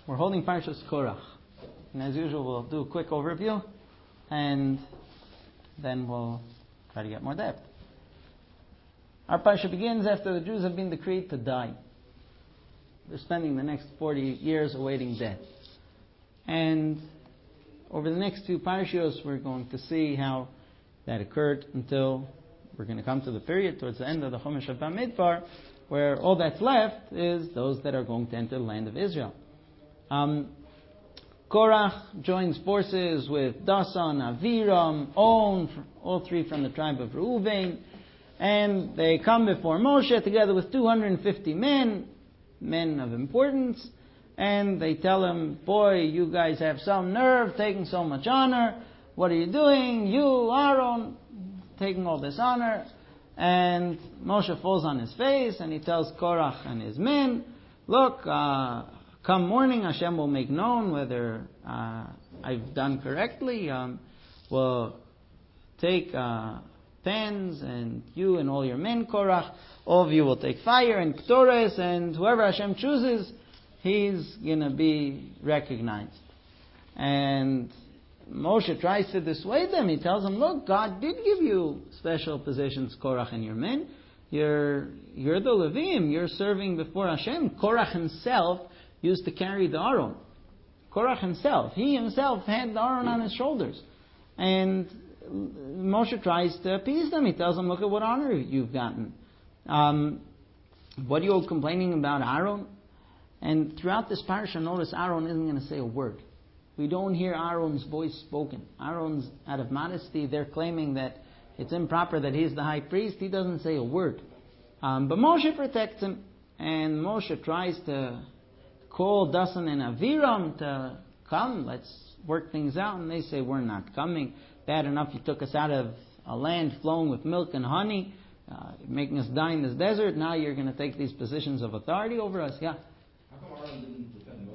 We're holding Parshas Korach. And as usual, we'll do a quick overview, and then we'll try to get more depth. Our Parsha begins after the Jews have been decreed to die. They're spending the next 40 years awaiting death. And over the next two Parshios, we're going to see how that occurred until we're going to come to the period towards the end of the Chumash of Bamidbar, where all that's left is those that are going to enter the land of Israel. Korach joins forces with Dasan, Aviram, On, all three from the tribe of Reuven, and they come before Moshe together with 250 men of importance, and they tell him, boy, you guys have some nerve taking so much honor. What are you doing? You, Aaron, taking all this honor. And Moshe falls on his face, and he tells Korach and his men, look, come morning, Hashem will make known whether I've done correctly. We'll take pans, and you and all your men, Korach, all of you will take fire and Ketores, and whoever Hashem chooses, he's going to be recognized. And Moshe tries to dissuade them. He tells them, look, God did give you special positions, Korach and your men. You're the Levim. You're serving before Hashem. Korach himself used to carry the Aron. Korach himself. He himself had the Aron on his shoulders. And Moshe tries to appease them. He tells them, look at what honor you've gotten. What are you complaining about Aaron? And throughout this parasha, notice Aaron isn't going to say a word. We don't hear Aaron's voice spoken. Aaron's, out of modesty, they're claiming that it's improper that he's the high priest. He doesn't say a word. But Moshe protects him. And Moshe tries to call Dasan and Aviram to come. Let's work things out. And they say, we're not coming. Bad enough you took us out of a land flowing with milk and honey, making us die in this desert. Now you're going to take these positions of authority over us. Yeah. How come Aaron didn't defend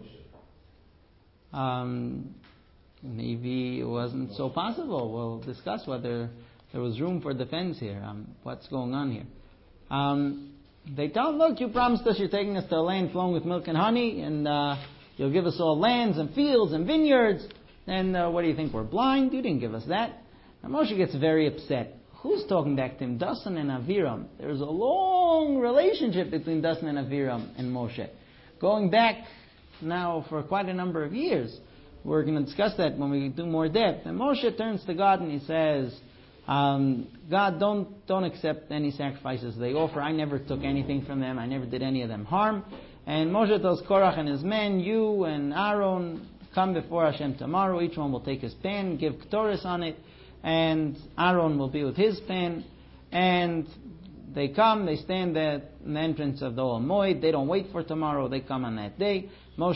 Moshe? Maybe it wasn't so possible. We'll discuss whether there was room for defense here. What's going on here? They tell him, look, you promised us you're taking us to a land flowing with milk and honey, and you'll give us all lands and fields and vineyards. And what do you think, we're blind? You didn't give us that. And Moshe gets very upset. Who's talking back to him? Dasan and Aviram. There's a long relationship between Dasan and Aviram and Moshe, going back now for quite a number of years. We're going to discuss that when we do more depth. And Moshe turns to God and he says, God, don't accept any sacrifices they offer. I never took anything from them. I never did any of them harm. And Moshe tells Korach and his men, you and Aaron, come before Hashem tomorrow. Each one will take his pan, give Ketores on it, and Aaron will be with his pan. And they come, they stand at the entrance of the Ohel Moed. They don't wait for tomorrow. They come on that day.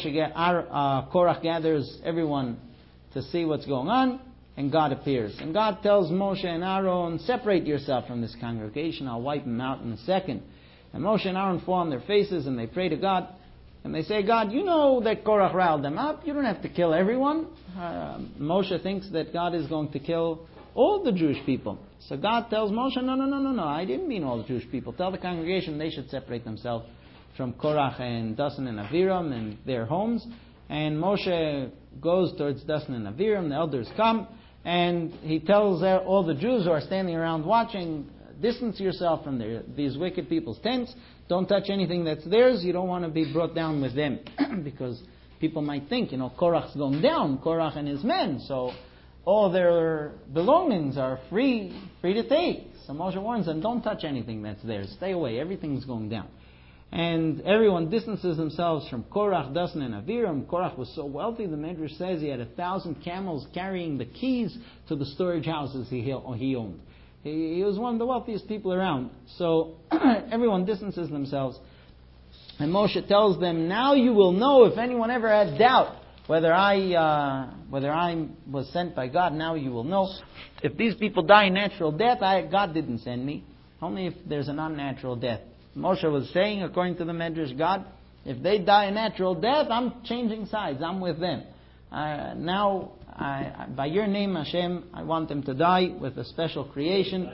Korach gathers everyone to see what's going on, and God appears. And God tells Moshe and Aaron, separate yourself from this congregation. I'll wipe them out in a second. And Moshe and Aaron fall on their faces, and they pray to God. And they say, God, you know that Korach riled them up. You don't have to kill everyone. Moshe thinks that God is going to kill all the Jewish people. So God tells Moshe, no. I didn't mean all the Jewish people. Tell the congregation they should separate themselves from Korach and Dasan and Aviram and their homes. And Moshe goes towards Dasan and Aviram. The elders come. And he tells all the Jews who are standing around watching, distance yourself from these wicked people's tents. Don't touch anything that's theirs. You don't want to be brought down with them. Because people might think, Korach's going down, Korach and his men. So all their belongings are free to take. So Moshe warns them, don't touch anything that's theirs. Stay away. Everything's going down. And everyone distances themselves from Korach, Dasan, and Aviram. Korach was so wealthy, the Medrash says he had 1,000 camels carrying the keys to the storage houses he owned. He was one of the wealthiest people around. So everyone distances themselves. And Moshe tells them, now you will know if anyone ever had doubt whether I was sent by God. Now you will know. If these people die a natural death, God didn't send me. Only if there's an unnatural death. Moshe was saying, according to the Medrash, God, if they die a natural death, I'm changing sides. I'm with them. Now, by your name, Hashem, I want them to die with a special creation,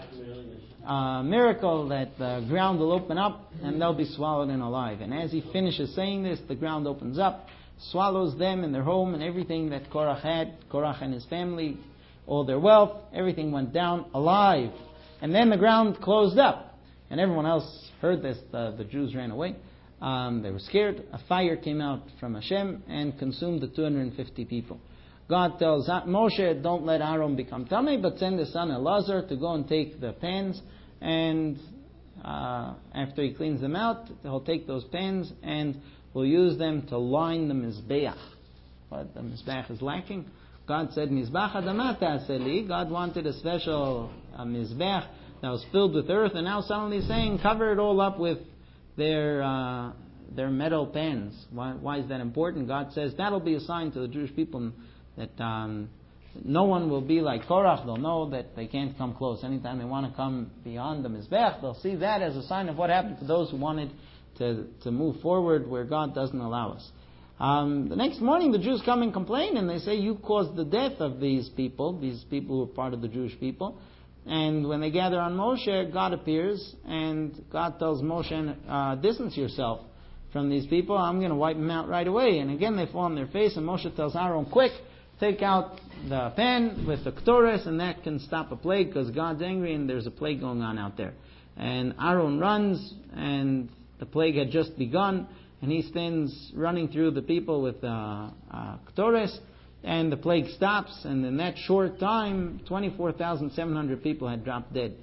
miracle that the ground will open up and they'll be swallowed in alive. And as he finishes saying this, the ground opens up swallows them and their home and everything that Korach had, Korach and his family, all their wealth, everything went down alive. And then the ground closed up. And everyone else heard this. The Jews ran away. They were scared. A fire came out from Hashem and consumed the 250 people. God tells Moshe, don't let Aaron become tummy, but send his son Elazar to go and take the pans. And after he cleans them out, he'll take those pans and will use them to line the Mizbeach. But the Mizbeach is lacking. God said, Mizbeach adamata aseli. God wanted a special Mizbeach that was filled with earth, and now suddenly saying, cover it all up with their metal pans. Why is that important? God says that'll be a sign to the Jewish people that no one will be like Korach. They'll know that they can't come close. Anytime they want to come beyond the Mizbeach, they'll see that as a sign of what happened to those who wanted to move forward where God doesn't allow us. The next morning, the Jews come and complain, and they say, you caused the death of these people who are part of the Jewish people. And when they gather on Moshe, God appears, and God tells Moshe, distance yourself from these people. I'm going to wipe them out right away. And again, they fall on their face, and Moshe tells Aaron, quick, take out the pen with the Ketores, and that can stop a plague, because God's angry, and there's a plague going on out there. And Aaron runs, and the plague had just begun, and he stands running through the people with Ketores, and the plague stops, and in that short time, 24,700 people had dropped dead.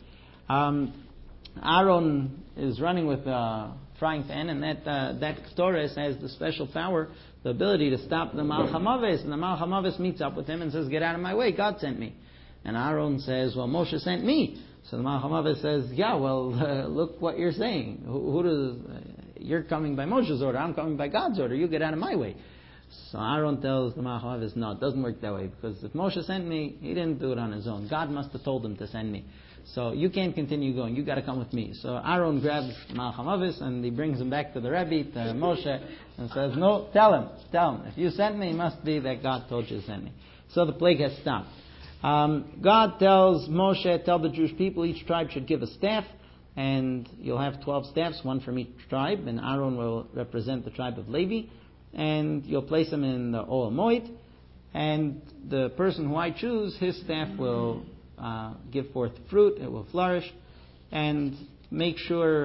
Aaron is running with a frying pan, and that Ketores has the special power, the ability to stop the Malach HaMaves, and the Malach HaMaves meets up with him and says, get out of my way, God sent me. And Aaron says, well, Moshe sent me. So the Malach HaMaves says, yeah, well, look what you're saying. You're coming by Moshe's order, I'm coming by God's order, you get out of my way. So Aaron tells the Malach HaMaves, no, it doesn't work that way, because if Moshe sent me, he didn't do it on his own. God must have told him to send me. So you can't continue going, you got to come with me. So Aaron grabs Malach HaMaves and he brings him back to the Rebbe, to Moshe, and says, no, tell him, if you sent me, it must be that God told you to send me. So the plague has stopped. God tells Moshe, tell the Jewish people, each tribe should give a staff, and you'll have 12 staffs, one from each tribe, and Aaron will represent the tribe of Levi, and you'll place them in the Ohel Moed, and the person who I choose, his staff will give forth fruit, it will flourish, and make sure,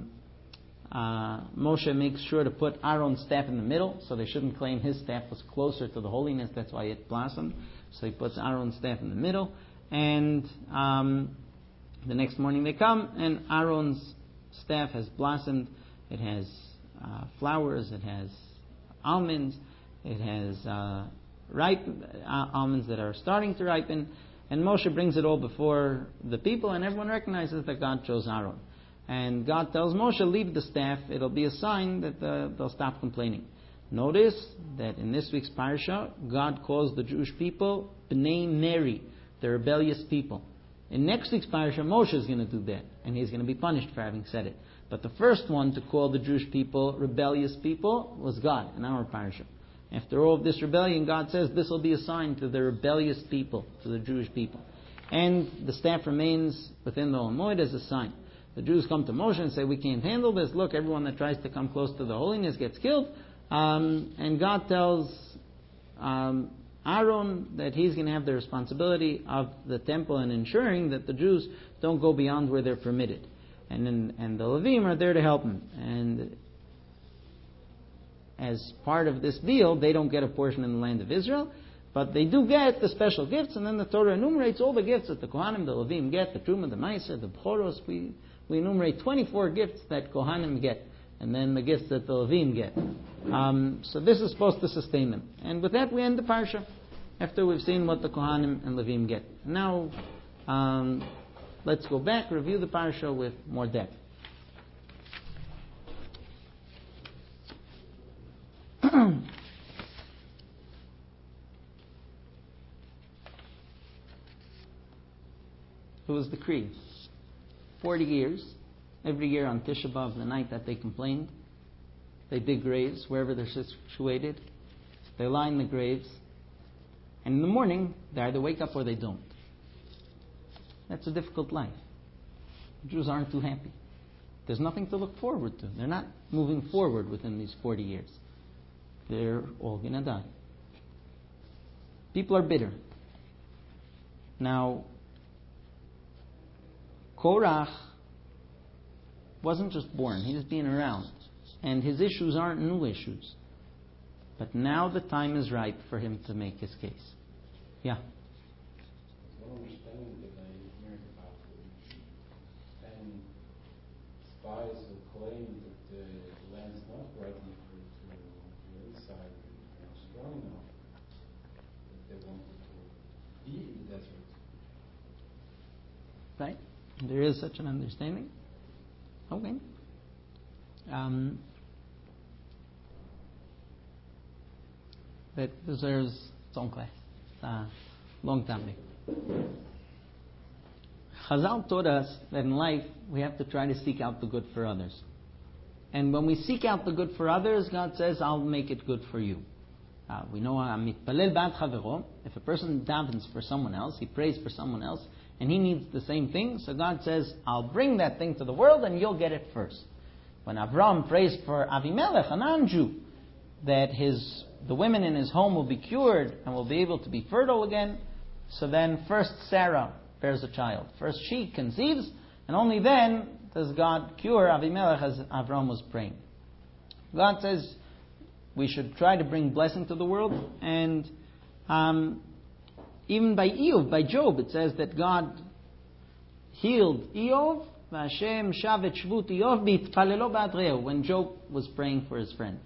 Moshe makes sure to put Aaron's staff in the middle, so they shouldn't claim his staff was closer to the holiness, that's why it blossomed. So he puts Aaron's staff in the middle, and the next morning they come, and Aaron's staff has blossomed. It has flowers, it has almonds, it has ripe almonds that are starting to ripen, and Moshe brings it all before the people, and everyone recognizes that God chose Aaron. And God tells Moshe, leave the staff, it'll be a sign that they'll stop complaining. Notice that in this week's parasha, God calls the Jewish people Bnei Neri, the rebellious people. In next week's parasha, Moshe is going to do that, and he's going to be punished for having said it. But the first one to call the Jewish people rebellious people was God in our parasha. After all of this rebellion, God says this will be a sign to the rebellious people, to the Jewish people. And the staff remains within the Ohel Moed as a sign. The Jews come to Moshe and say, we can't handle this. Look, everyone that tries to come close to the holiness gets killed. And God tells Aaron that he's going to have the responsibility of the temple and ensuring that the Jews don't go beyond where they're permitted. And the Levim are there to help him. And as part of this deal, they don't get a portion in the land of Israel, but they do get the special gifts, and then the Torah enumerates all the gifts that the Kohanim, the Levim get, the Truma, the Meiser, the Bchoros. We enumerate 24 gifts that Kohanim get, and then the gifts that the Levim get. So this is supposed to sustain them. And with that we end the parsha, after we've seen what the Kohanim and Levim get. Now, let's go back, review the parsha with more depth. It was decreed. 40 years, every year on Tisha B'Av, the night that they complained, they dig graves wherever they're situated. They line the graves. And in the morning, they either wake up or they don't. That's a difficult life. The Jews aren't too happy. There's nothing to look forward to. They're not moving forward within these 40 years. they're all going to die. People are bitter. Now, Korach wasn't just born, he was being around. And his issues aren't new issues. But now the time is ripe for him to make his case. Yeah? One understanding that I heard about and spies who claim that the land's not ready for the inside and strong enough that they wanted to be in the desert. Right? There is such an understanding. Okay. That deserves its own class. It's a long time. Chazal taught us that in life we have to try to seek out the good for others. And when we seek out the good for others, God says, I'll make it good for you. We know if a person davens for someone else, he prays for someone else, and he needs the same thing, so God says, I'll bring that thing to the world and you'll get it first. When Avram prays for Avimelech, a non-Jew, that the women in his home will be cured and will be able to be fertile again, so then first Sarah bears a child. First she conceives, and only then does God cure Avimelech as Avram was praying. God says we should try to bring blessing to the world, and even by Job, it says that God healed Eov, Hashem shavet shvut Eov b'itpalelo b'adreu, when Job was praying for his friend.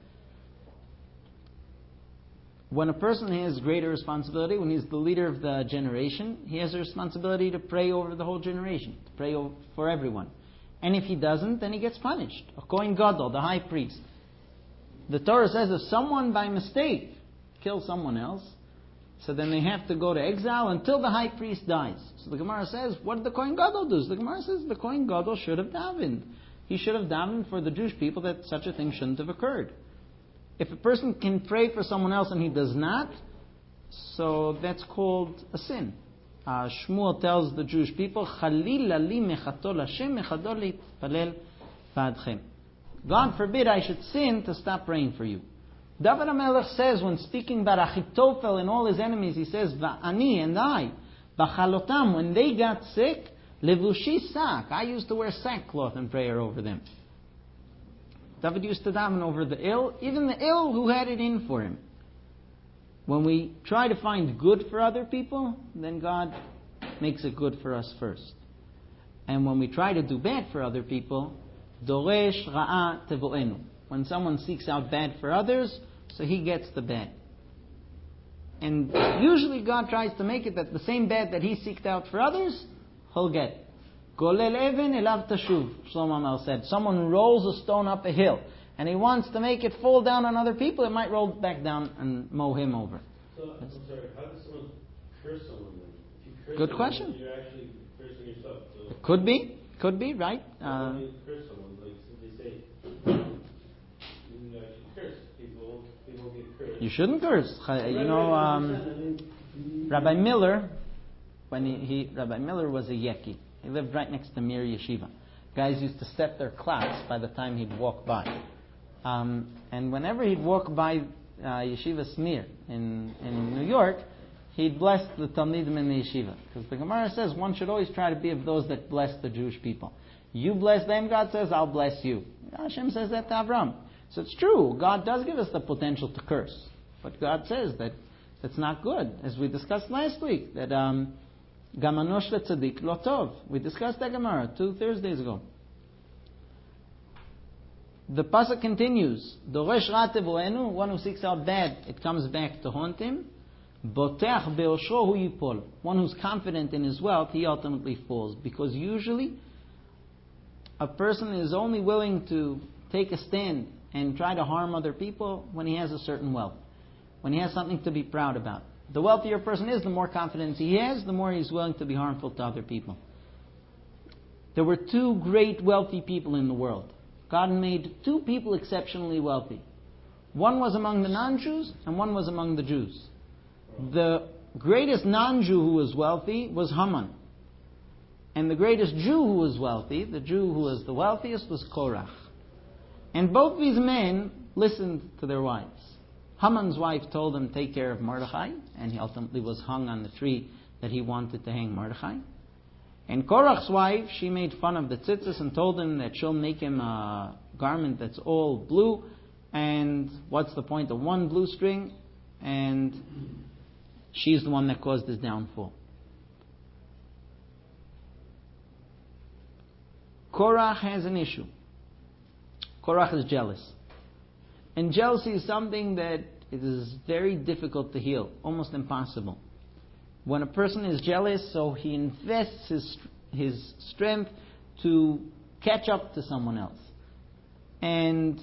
When a person has greater responsibility, when he's the leader of the generation, he has a responsibility to pray over the whole generation, to pray for everyone. And if he doesn't, then he gets punished. A Kohen Gadol, the high priest. The Torah says if someone by mistake kills someone else, so then they have to go to exile until the high priest dies. So the Gemara says, what did the Kohen Gadol do? So the Gemara says the Kohen Gadol should have davened. He should have davened for the Jewish people that such a thing shouldn't have occurred. If a person can pray for someone else and he does not, so that's called a sin. Shmuel tells the Jewish people, "Chalila li mechatol Hashem mechadol litpalel ba'adchem." God forbid I should sin to stop praying for you. David HaMelech says, when speaking about Achitophel and all his enemies, he says, "Va'ani and I, b'chalotam," when they got sick, levushi sak, I used to wear sackcloth and prayer over them. David used to daven over the ill, even the ill who had it in for him. When we try to find good for other people, then God makes it good for us first. And when we try to do bad for other people, doresh ra'a tevoenu. When someone seeks out bad for others, so he gets the bad. And usually God tries to make it that the same bad that he seeked out for others, he'll get. Golel even elav tashuv, Shlomo Amel said. Someone rolls a stone up a hill, and he wants to make it fall down on other people, it might roll back down and mow him over. So, I'm sorry, how does someone curse someone then? If you curse Good someone, question. You're actually cursing yourself. So Could be, right? when you curse someone, like they say, you actually curse. People get cursed. You shouldn't curse. Rabbi Miller, Rabbi Miller was a Yeki. He lived right next to Mir Yeshiva. Guys used to set their class by the time he'd walk by. And whenever he'd walk by Yeshiva Smir in New York, he'd bless the Talmidim in the Yeshiva. Because the Gemara says one should always try to be of those that bless the Jewish people. You bless them, God says, I'll bless you. Hashem says that to Avram. So it's true, God does give us the potential to curse. But God says that that's not good. As we discussed last week, that Gamanosh leTzadik lo tov. We discussed that Gemara 2 Thursdays ago. The pasuk continues. Doresh ra tevoenu, one who seeks out bad, it comes back to haunt him. Boteach beoshro hu yipol. One who's confident in his wealth, he ultimately falls. Because usually, a person is only willing to take a stand and try to harm other people when he has a certain wealth. When he has something to be proud about. The wealthier a person is, the more confidence he has, the more he's willing to be harmful to other people. There were two great wealthy people in the world. God made two people exceptionally wealthy. One was among the non-Jews, and one was among the Jews. The greatest non-Jew who was wealthy was Haman. And the greatest Jew who was wealthy, the Jew who was the wealthiest, was Korach. And both these men listened to their wives. Haman's wife told him, take care of Mordechai, and he ultimately was hung on the tree that he wanted to hang Mordechai. And Korach's wife, she made fun of the tzitzis and told him that she'll make him a garment that's all blue, and what's the point of one blue string? And she's the one that caused his downfall. Korach has an issue. Korach is jealous. And jealousy is something that it is very difficult to heal, almost impossible. When a person is jealous, so he invests his strength to catch up to someone else. And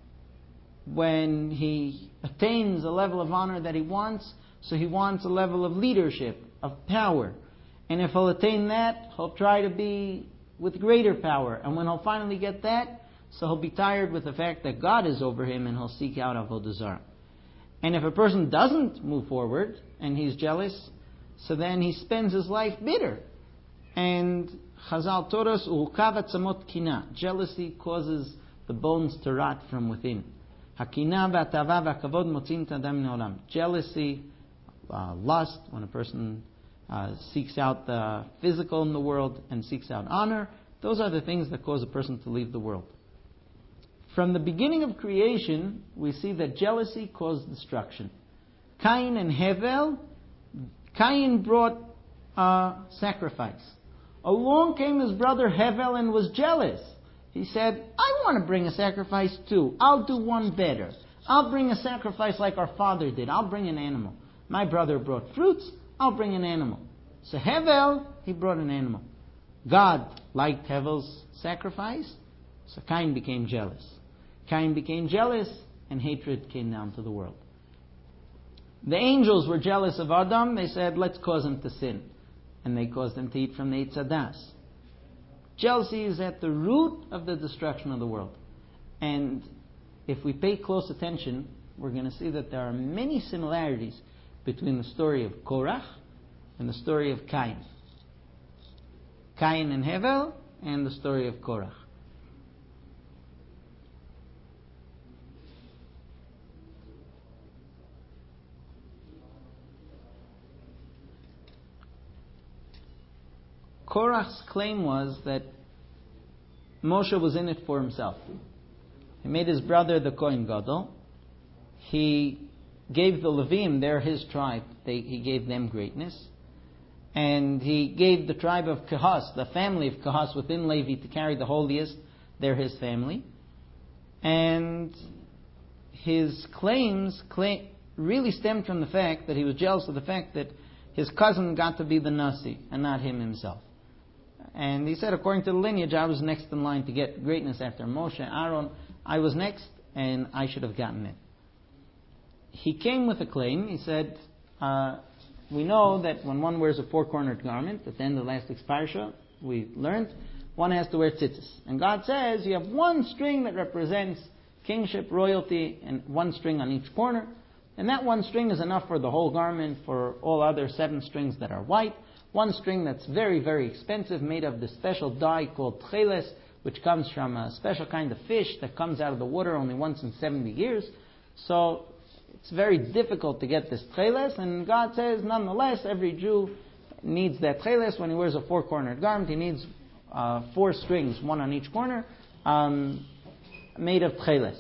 when he attains a level of honor that he wants, so he wants a level of leadership, of power. And if he'll attain that, he'll try to be with greater power. And when he'll finally get that, so he'll be tired with the fact that God is over him and he'll seek out Avodah Zarah. And if a person doesn't move forward and he's jealous, so then he spends his life bitter. And Chazal taught us, Uhukav atzamot kina. Jealousy causes the bones to rot from within. Hakina v'atava v'akavod motzin tadam ne'olam. Jealousy, lust, when a person seeks out the physical in the world and seeks out honor, those are the things that cause a person to leave the world. From the beginning of creation, we see that jealousy caused destruction. Cain and Hevel, Cain brought sacrifice. Along came his brother Hevel and was jealous. He said, I want to bring a sacrifice too. I'll do one better. I'll bring a sacrifice like our father did. I'll bring an animal. My brother brought fruits. I'll bring an animal. So Hevel, he brought an animal. God liked Hevel's sacrifice, so Cain became jealous. Cain became jealous, and hatred came down to the world. The angels were jealous of Adam. They said, let's cause him to sin. And they caused him to eat from the Eitz Hadas. Jealousy is at the root of the destruction of the world. And if we pay close attention, we're going to see that there are many similarities between the story of Korach and the story of Cain. Cain and Hevel and the story of Korach. Korach's claim was that Moshe was in it for himself. He made his brother the Kohen Gadol. He gave the Levim, they're his tribe, he gave them greatness. And he gave the tribe of Kahas, the family of Kahas within Levi, to carry the holiest, they're his family. And his claims really stemmed from the fact that he was jealous of the fact that his cousin got to be the Nasi and not him himself. And he said, according to the lineage, I was next in line to get greatness after Moshe, Aaron. I was next, and I should have gotten it. He came with a claim. He said, we know that when one wears a four-cornered garment, at the end of the last week's parsha, we learned, one has to wear tzitzis. And God says, you have one string that represents kingship, royalty, and one string on each corner. And that one string is enough for the whole garment, for all other 7 strings that are white. One string that's very, very expensive, made of this special dye called tcheles, which comes from a special kind of fish that comes out of the water only once in 70 years. So it's very difficult to get this tcheles, and God says, nonetheless, every Jew needs that tcheles. When he wears a four-cornered garment, he needs 4 strings, one on each corner, made of tcheles.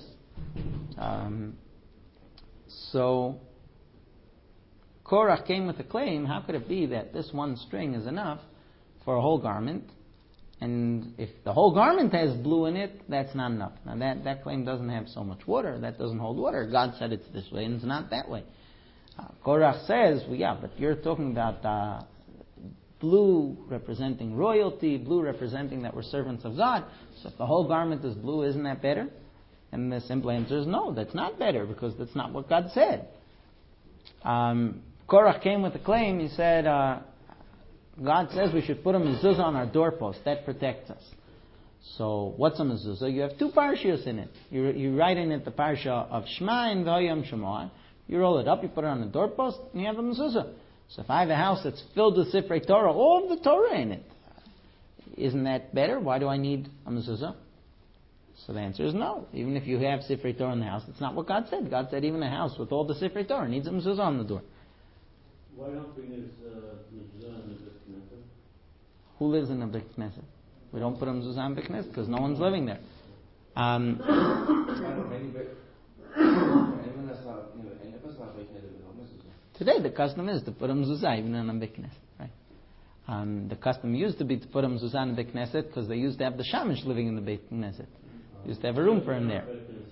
So Korach came with a claim, how could it be that this one string is enough for a whole garment? And if the whole garment has blue in it, that's not enough. Now that claim doesn't have so much water, that doesn't hold water. God said it's this way and it's not that way. Korach says, well, yeah, but you're talking about blue representing royalty, blue representing that we're servants of God. So if the whole garment is blue, isn't that better? And the simple answer is no, that's not better, because that's not what God said. Korach came with a claim. He said, God says we should put a mezuzah on our doorpost. That protects us. So what's a mezuzah? You have 2 parshios in it. You write in it the parsha of Shema and Vayom Shemoah. You roll it up, you put it on the doorpost, and you have a mezuzah. So if I have a house that's filled with Sifrei Torah, all of the Torah in it, isn't that better? Why do I need a mezuzah? So the answer is no. Even if you have Sifrei Torah in the house, it's not what God said. God said even a house with all the Sifrei Torah needs a mezuzah on the door. Why don't bring his mezuzah in the Beit Knesset? Who lives in a Beit Knesset? We don't put a mezuzah in Beit Knesset because no one's living there. Today the custom is to put a mezuzah even in a Beit Knesset. Right? The custom used to be to put a mezuzah in the Beit Knesset because they used to have the shamish living in the Beit Knesset. They used to have a room for him there.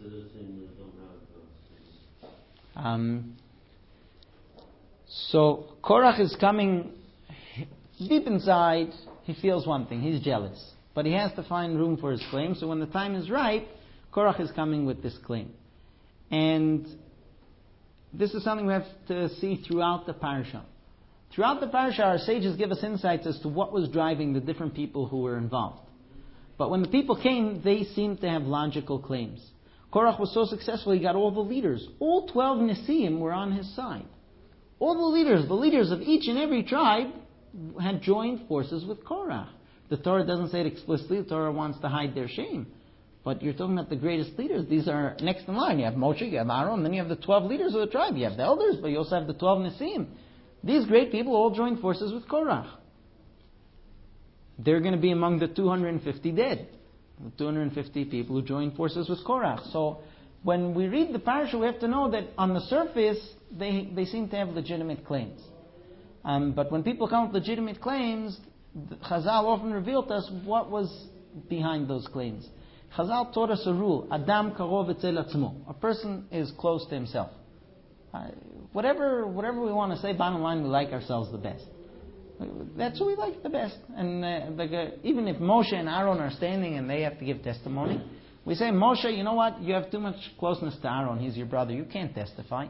So Korach is coming deep inside. He feels one thing. He's jealous. But he has to find room for his claim. So when the time is right, Korach is coming with this claim. And this is something we have to see throughout the parasha. Throughout the parasha, our sages give us insights as to what was driving the different people who were involved. But when the people came, they seemed to have logical claims. Korach was so successful, he got all the leaders. All 12 Nesiim were on his side. All the leaders of each and every tribe had joined forces with Korach. The Torah doesn't say it explicitly. The Torah wants to hide their shame. But you're talking about the greatest leaders. These are next in line. You have Moshe, you have Aaron, then you have the 12 leaders of the tribe. You have the elders, but you also have the 12 Nesiim. These great people all joined forces with Korach. They're going to be among the 250 dead. The 250 people who joined forces with Korach. So when we read the parasha, we have to know that on the surface, they seem to have legitimate claims. But when people come with legitimate claims, Chazal often revealed to us what was behind those claims. Chazal taught us a rule: Adam karov etzel atzmo. A person is close to himself. Whatever we want to say, bottom line, we like ourselves the best. That's who we like the best. And even if Moshe and Aaron are standing and they have to give testimony, we say, Moshe, you know what? You have too much closeness to Aaron. He's your brother. You can't testify.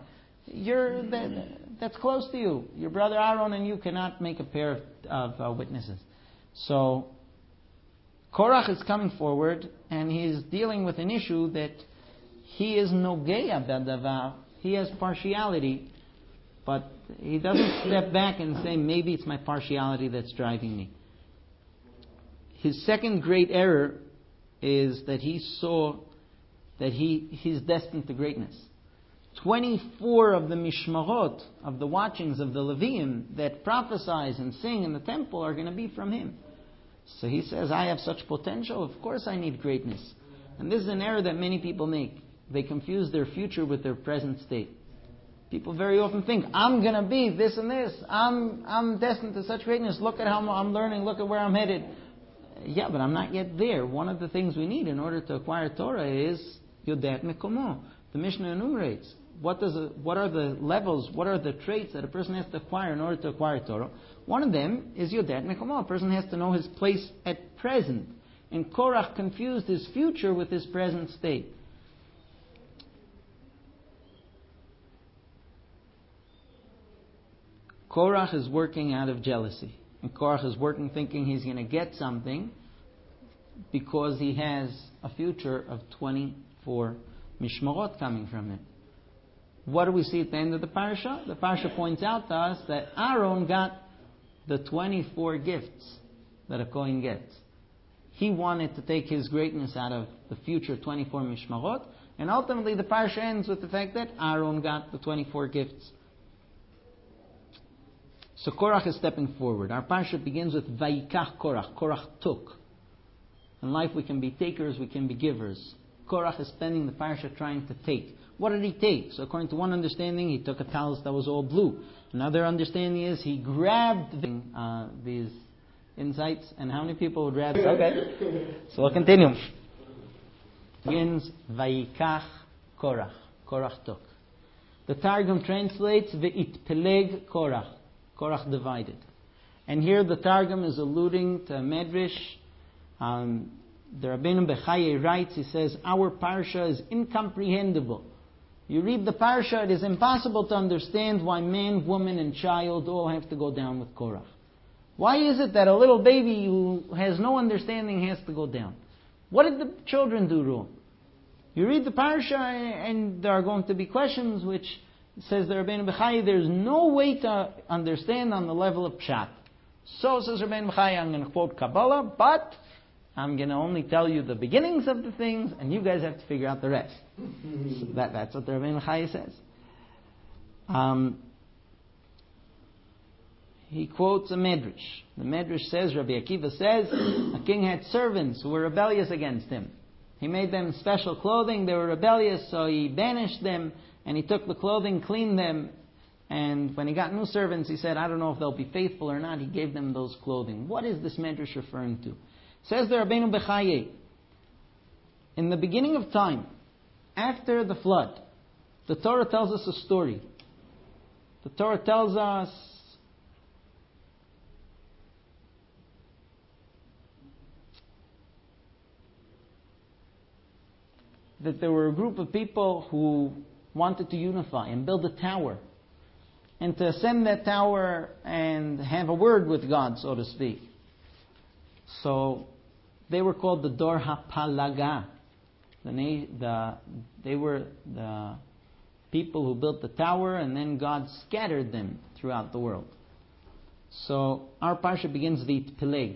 That's close to you. Your brother Aaron and you cannot make a pair of witnesses. So Korach is coming forward and he's dealing with an issue that he is nogeya b'davar. He has partiality, but he doesn't step back and say, maybe it's my partiality that's driving me. His second great error is that he saw that he's destined to greatness. 24 of the mishmarot, of the watchings of the Leviim that prophesize and sing in the temple are going to be from him. So he says, I have such potential, of course I need greatness. And this is an error that many people make. They confuse their future with their present state. People very often think, I'm going to be this and this. I'm destined to such greatness. Look at how I'm learning. Look at where I'm headed. Yeah, but I'm not yet there. One of the things we need in order to acquire Torah is Yodat Mekomo. The Mishnah enumerates. What are the levels, what are the traits that a person has to acquire in order to acquire Torah? One of them is Yodat Mekomo. A person has to know his place at present. And Korach confused his future with his present state. Korach is working out of jealousy. And Korach is working thinking he's going to get something because he has a future of 24 mishmarot coming from him. What do we see at the end of the parasha? The parasha points out to us that Aaron got the 24 gifts that a Kohen gets. He wanted to take his greatness out of the future 24 mishmarot, and ultimately the parasha ends with the fact that Aaron got the 24 gifts. So Korach is stepping forward. Our parasha begins with Vayikach Korach. Korach took. In life we can be takers, we can be givers. Korach is spending the parasha trying to take. What did he take? So according to one understanding, he took a talus that was all blue. Another understanding is he grabbed these insights. And how many people would grab? Okay. So we'll continue. Begins Vayikach Korach. Korach took. The Targum translates Ve'itpeleg Korach. Korach divided. And here the Targum is alluding to Medrash. The Rabbeinu Bechaye writes, he says, our parasha is incomprehensible. You read the parasha, it is impossible to understand why man, woman, and child all have to go down with Korach. Why is it that a little baby who has no understanding has to go down? What did the children do wrong? You read the parasha and there are going to be questions which says the Rabbeinu Bechaye, there's no way to understand on the level of pshat. So says Rabbeinu Bechaye, I'm going to quote Kabbalah, but I'm going to only tell you the beginnings of the things, and you guys have to figure out the rest. So that's what the Rabbeinu Chaya says. He quotes a medrash. The medrash says, Rabbi Akiva says, a king had servants who were rebellious against him. He made them special clothing. They were rebellious, so he banished them, and he took the clothing, cleaned them, and when he got new servants, he said, I don't know if they'll be faithful or not. He gave them those clothing. What is this medrash referring to? Says the Rabbeinu Bechaye, in the beginning of time, after the flood, the Torah tells us a story. The Torah tells us that there were a group of people who wanted to unify and build a tower and to ascend that tower and have a word with God, so to speak. So they were called the Dor HaPalaga. They were the people who built the tower, and then God scattered them throughout the world. So our parsha begins with Peleg.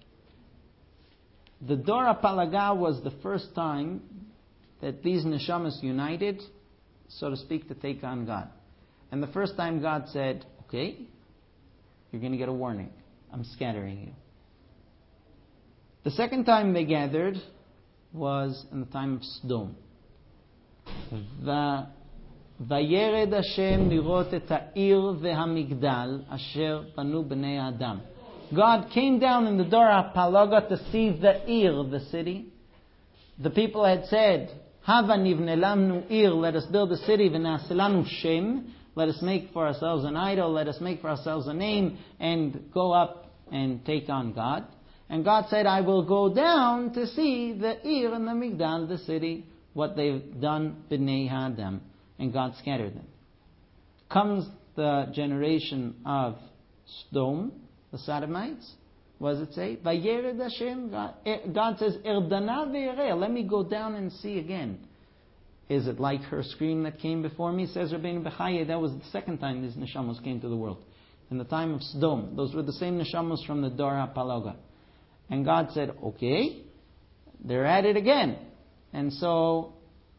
The Dor HaPalaga was the first time that these neshamas united, so to speak, to take on God. And the first time God said, okay, you're going to get a warning. I'm scattering you. The second time they gathered was in the time of Sodom. Vayered Hashem lirot et ha'ir ve'hamigdal asher banu bnei Adam. God came down in the Dor HaPalaga to see the Ir, the city. The people had said, Hava nivne lamnu ir, let us build a city, v'na'aseh lanu shem, let us make for ourselves an idol, let us make for ourselves a name, and go up and take on God. And God said, I will go down to see the Ir and the Migdal, the city, what they've done, b'nei Adam. And God scattered them. Comes the generation of Sodom, the Sodomites. What does it say? Vayered Hashem. God says, Erdana ve'yereh. Let me go down and see again. Is it like her scream that came before me? Says Rabbeinu Bechaye, that was the second time these neshamos came to the world. In the time of Sodom. Those were the same neshamos from the Dor HaPalaga. And God said, okay, they're at it again. And so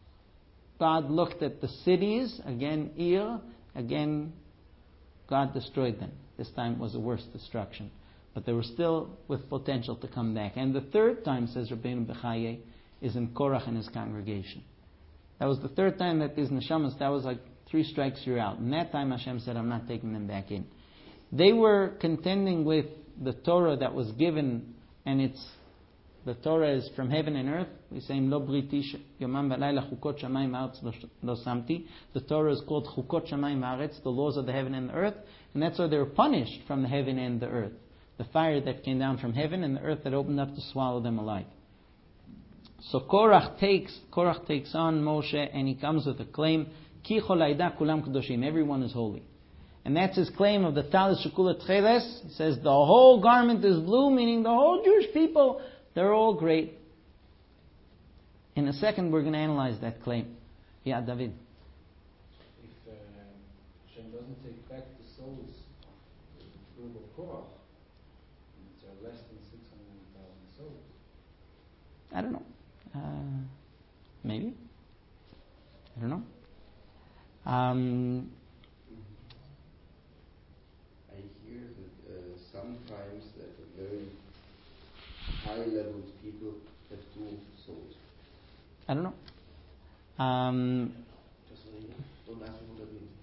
God looked at the cities, again Ir, again God destroyed them. This time was a worse destruction. But they were still with potential to come back. And the third time, says Rabbeinu Bechaye, is in Korach and his congregation. That was the third time that these neshamas, that was like 3 strikes, you're out. And that time Hashem said, I'm not taking them back in. They were contending with the Torah that was given, and the Torah is from heaven and earth. We say, Lo briti yomam v'layla chukot shamayim v'aretz lo samti. The Torah is called chukot shamayim v'aretz, the laws of the heaven and the earth. And that's why they were punished from the heaven and the earth. The fire that came down from heaven and the earth that opened up to swallow them alive. So Korach takes on Moshe, and he comes with a claim, Ki chol ha'edah kulam kadoshim, everyone is holy. And that's his claim of the Talis Shekulat Cheles. He says the whole garment is blue, meaning the whole Jewish people, they're all great. In a second we're going to analyze that claim. Yeah, David. If Hashem doesn't take back the souls of the group of Korach, there are less than 600,000 souls. I don't know. Maybe. I don't know. I hear that sometimes that very high level people have 2 souls. I don't know. Just don't ask me what that means.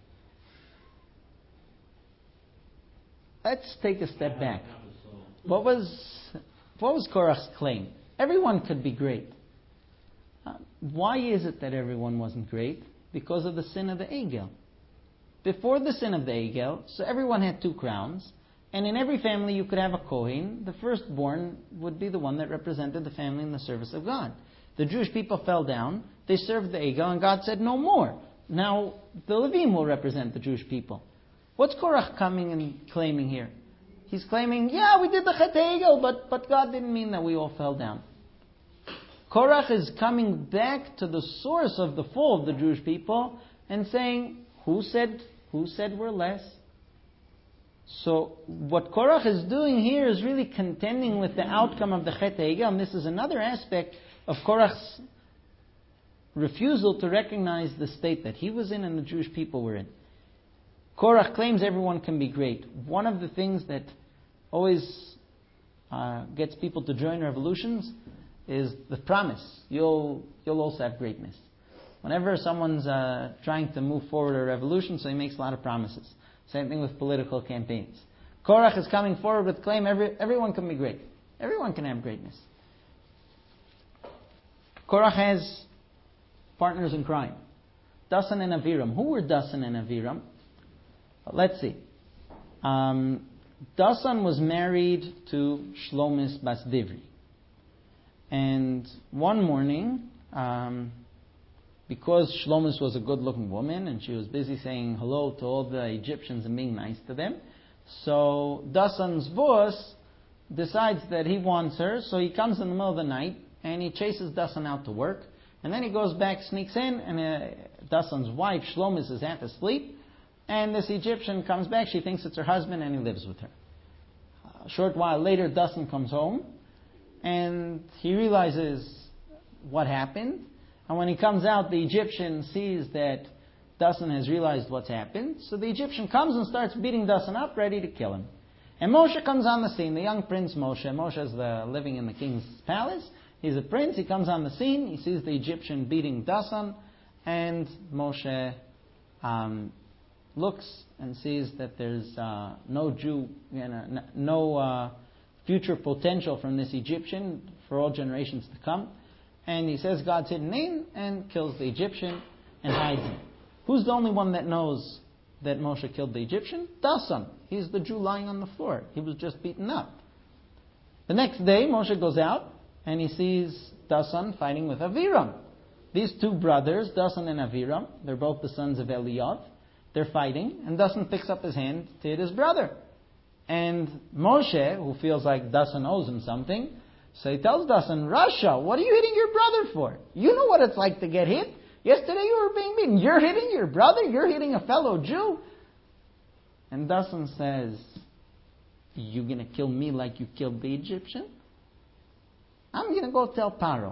Let's take a step back. What was Korach's claim? Everyone could be great. Why is it that everyone wasn't great? Because of the sin of the Egel. Before the sin of the Egel, so everyone had 2 crowns, and in every family you could have a Kohen. The firstborn would be the one that represented the family in the service of God. The Jewish people fell down, they served the Egel, and God said, no more. Now the Levim will represent the Jewish people. What's Korach coming and claiming here? He's claiming, yeah, we did the Chet Egel, but God didn't mean that we all fell down. Korach is coming back to the source of the fall of the Jewish people and saying, who said we're less? So what Korach is doing here is really contending with the outcome of the Chet HaEgel, and this is another aspect of Korach's refusal to recognize the state that he was in and the Jewish people were in. Korach claims everyone can be great. One of the things that always gets people to join revolutions is the promise. You'll also have greatness. Whenever someone's trying to move forward a revolution, so he makes a lot of promises. Same thing with political campaigns. Korach is coming forward with claim everyone can be great. Everyone can have greatness. Korach has partners in crime. Dasan and Aviram. Who were Dasan and Aviram? Let's see. Dasan was married to Shlomis Bas Divri. And one morning, because Shlomis was a good-looking woman and she was busy saying hello to all the Egyptians and being nice to them, so Dasan's boss decides that he wants her, so he comes in the middle of the night and he chases Dasan out to work, and then he goes back, sneaks in, and Dasan's wife, Shlomis, is half asleep, and this Egyptian comes back, she thinks it's her husband, and he lives with her. A short while later, Dasan comes home, and he realizes what happened. And when he comes out, the Egyptian sees that Dasan has realized what's happened. So the Egyptian comes and starts beating Dasan up, ready to kill him. And Moshe comes on the scene, the young prince Moshe. Moshe is living in the king's palace. He's a prince. He comes on the scene. He sees the Egyptian beating Dasan. And Moshe looks and sees that there's no Jew, no future potential from this Egyptian for all generations to come. And he says God's hidden name and kills the Egyptian and hides him. Who's the only one that knows that Moshe killed the Egyptian? Dasan. He's the Jew lying on the floor. He was just beaten up. The next day, Moshe goes out and he sees Dasan fighting with Aviram. These two brothers, Dasan and Aviram, they're both the sons of Eliyav. They're fighting, and Dasan picks up his hand to hit his brother. And Moshe, who feels like Dasan owes him something, so he tells Dasan, Rasha, what are you hitting your brother for? You know what it's like to get hit. Yesterday you were being beaten. You're hitting your brother? You're hitting a fellow Jew? And Dasan says, you going to kill me like you killed the Egyptian? I'm going to go tell Paro.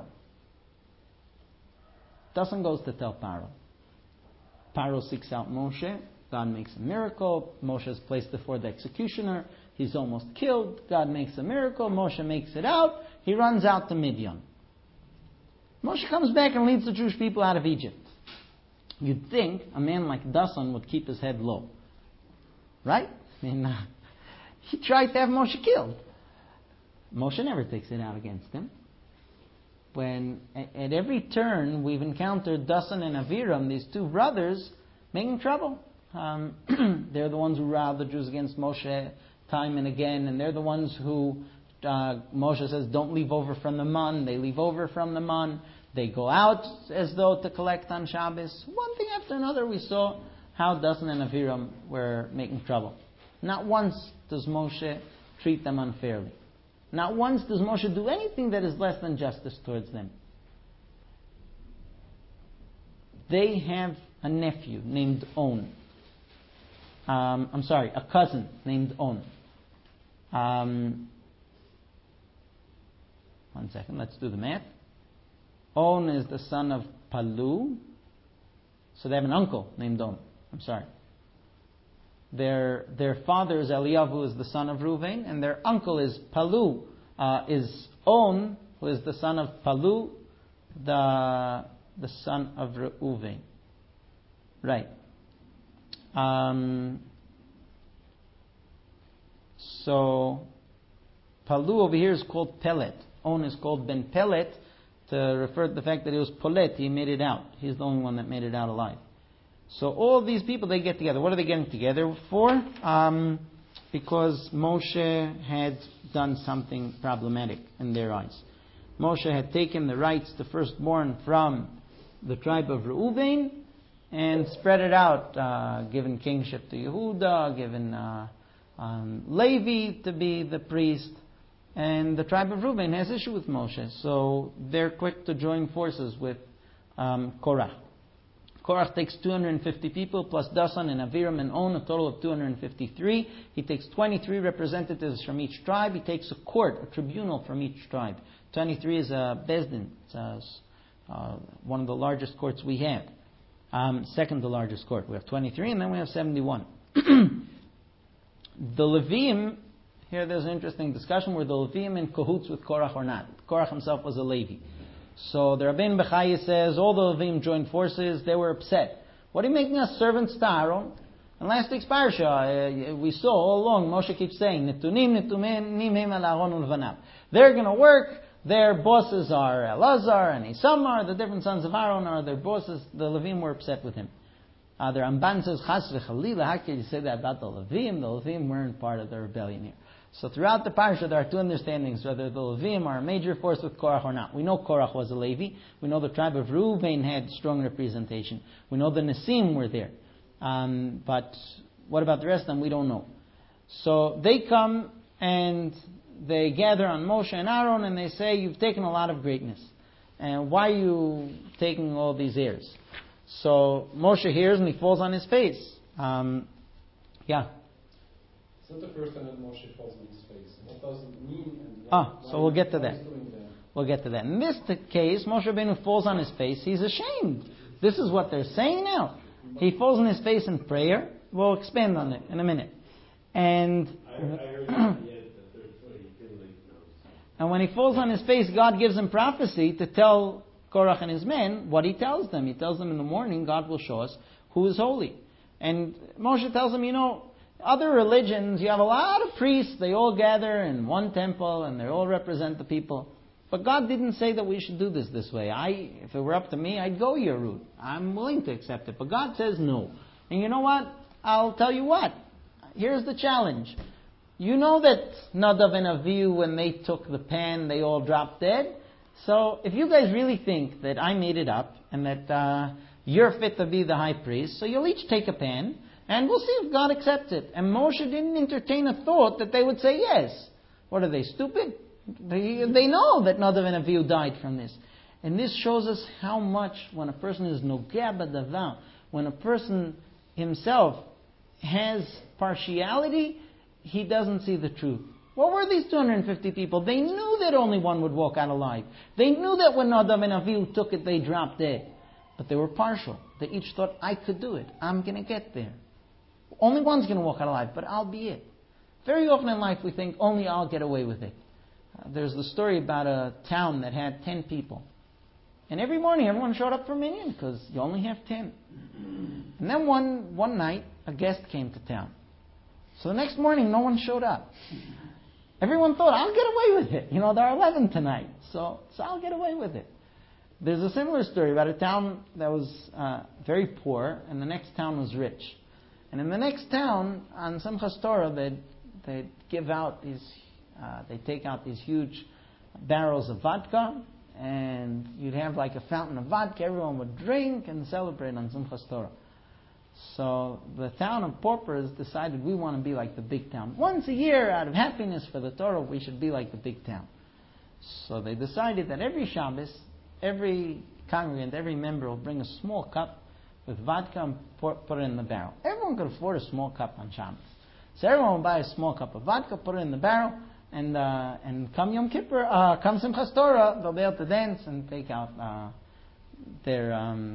Dasan goes to tell Paro. Paro seeks out Moshe. God makes a miracle. Moshe is placed before the executioner. He's almost killed. God makes a miracle. Moshe makes it out. He runs out to Midian. Moshe comes back and leads the Jewish people out of Egypt. You'd think a man like Dasan would keep his head low. Right? I mean, he tried to have Moshe killed. Moshe never takes it out against him. When at every turn we've encountered Dasan and Aviram, these two brothers, making trouble. They're the ones who riled the Jews against Moshe time and again, and they're the ones who Moshe says, don't leave over from the man. They leave over from the man. They go out as though to collect on Shabbos. One thing after another, we saw how Dasan and Aviram were making trouble. Not once does Moshe treat them unfairly. Not once does Moshe do anything that is less than justice towards them. They have a nephew named On. A cousin named On. One second, let's do the math. On is the son of Palu. So they have an uncle named On. Their father is Eliyav, who is the son of Reuven, and their uncle is Palu, is On, who is the son of Palu, the son of Reuven. Right. So Palu over here is called Pelet. On is called Ben Pelet to refer to the fact that it was Polet. He made it out. He's the only one that made it out alive. So all these people, they get together. What are they getting together for? Because Moshe had done something problematic in their eyes. Moshe had taken the rights to firstborn from the tribe of Reuven and spread it out, given kingship to Yehuda, given Levi to be the priest. And the tribe of Reuven has issue with Moshe. So they're quick to join forces with Korah. Korach takes 250 people, plus Dasan and Aviram and On, a total of 253. He takes 23 representatives from each tribe. He takes a court, a tribunal from each tribe. 23 is a Bezdin. It's one of the largest courts we have. Second to largest court. We have 23, and then we have 71. The Levim, here there's an interesting discussion, were the Levim in cahoots with Korach or not. Korach himself was a Levi. So the Rabbein Bechaya says all the Levim joined forces. They were upset. What are you making us servants to Aaron? In last week's parasha, we saw all along, Moshe keeps saying, Netunim, Netunim, al Aaron ulvanav. They're going to work. Their bosses are Elazar and Isamar. The different sons of Aaron are their bosses. The Levim were upset with him. The Ramban says, Chas v'chalila, how can you say that about the Levim? The Levim weren't part of the rebellion here. So throughout the parasha, there are two understandings, whether the Levim are a major force with Korach or not. We know Korach was a Levi. We know the tribe of Reuven had strong representation. We know the Nesim were there. But what about the rest of them? We don't know. So they come and they gather on Moshe and Aaron and they say, you've taken a lot of greatness. And why are you taking all these airs? So Moshe hears and he falls on his face. Yeah. It's not the first time that Moshe falls on his face. What does it mean? And so we'll get to that. Doing that? We'll get to that. In this case, Moshe Rabbeinu falls on his face. He's ashamed. This is what they're saying now. He falls on his face in prayer. We'll expand on it in a minute. And and when he falls on his face, God gives him prophecy to tell Korach and his men what he tells them. He tells them in the morning, God will show us who is holy. And Moshe tells them, other religions, you have a lot of priests, they all gather in one temple and they all represent the people. But God didn't say that we should do this way. If it were up to me, I'd go your route. I'm willing to accept it. But God says no. And you know what? I'll tell you what. Here's the challenge. You know that Nadav and Avihu, when they took the pan, they all dropped dead? So if you guys really think that I made it up and that you're fit to be the high priest, so you'll each take a pan and we'll see if God accepts it. And Moshe didn't entertain a thought that they would say yes. What are they, stupid? They know that Nadav and Avihu died from this. And this shows us how much when a person is nogeh b'davar, when a person himself has partiality, he doesn't see the truth. What were these 250 people? They knew that only one would walk out alive. They knew that when Nadav and Avihu took it, they dropped dead. But they were partial. They each thought, I could do it. I'm going to get there. Only one's going to walk out alive, but I'll be it. Very often in life we think, only I'll get away with it. There's the story about a town that had 10 people. And every morning everyone showed up for minyan because you only have 10. And then one night a guest came to town. So the next morning no one showed up. Everyone thought, I'll get away with it. There are 11 tonight. So I'll get away with it. There's a similar story about a town that was very poor and the next town was rich. And in the next town, on Simchas Torah, they'd give out these, they take out these huge barrels of vodka, and you'd have like a fountain of vodka. Everyone would drink and celebrate on Simchas Torah. So the town of paupers decided we want to be like the big town. Once a year, out of happiness for the Torah, we should be like the big town. So they decided that every Shabbos, every congregant, every member will bring a small cup with vodka and put it in the barrel. Everyone could afford a small cup on Shabbos. So everyone will buy a small cup of vodka, put it in the barrel, and come Yom Kippur, come Simchas Torah, they'll be able to dance and take out their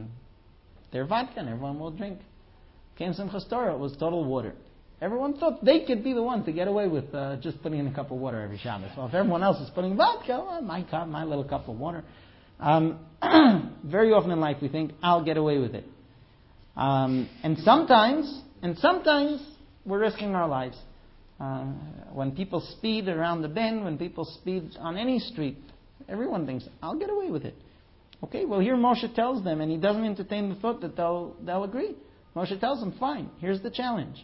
vodka, and everyone will drink. Came Simchas Torah, it was total water. Everyone thought they could be the one to get away with just putting in a cup of water every Shabbos. Well, if everyone else is putting vodka, well, my little cup of water. Very often in life we think, I'll get away with it. And sometimes we're risking our lives. When people speed around the bend, when people speed on any street, everyone thinks, I'll get away with it. Okay, well here Moshe tells them, and he doesn't entertain the thought that they'll agree. Moshe tells them, fine, here's the challenge.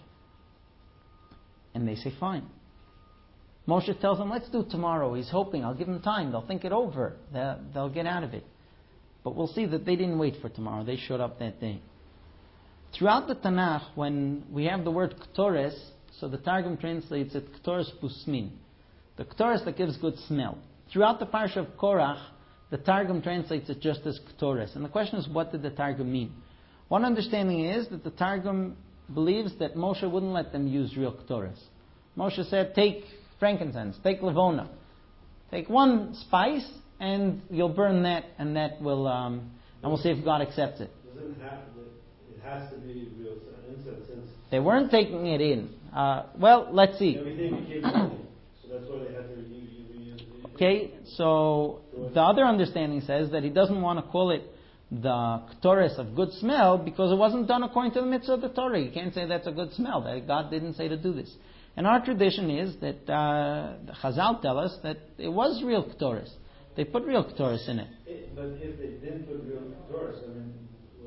And they say, fine. Moshe tells them, let's do it tomorrow. He's hoping, I'll give them time, they'll think it over, they'll get out of it. But we'll see that they didn't wait for tomorrow, they showed up that day. Throughout the Tanakh, when we have the word Ktores, so the Targum translates it Ktores Pusmin, the Ktores that gives good smell. Throughout the Parsha of Korach, the Targum translates it just as Ktores. And the question is, what did the Targum mean? One understanding is that the Targum believes that Moshe wouldn't let them use real Ketores. Moshe said, take frankincense, take Levona, take one spice, and you'll burn that, and that will, and we'll see if God accepts it. Doesn't have it has to be real incense since They weren't taking it in. Well, let's see. everything became holy, so that's why they had to reuse it. Okay, so the other understanding says that he doesn't want to call it the Ketores of good smell because it wasn't done according to the mitzvah of the Torah. You can't say that's a good smell. That God didn't say to do this. And our tradition is that the Chazal tell us that it was real Ketores. They put real Ketores in it. But if they didn't put real Ketores, I mean,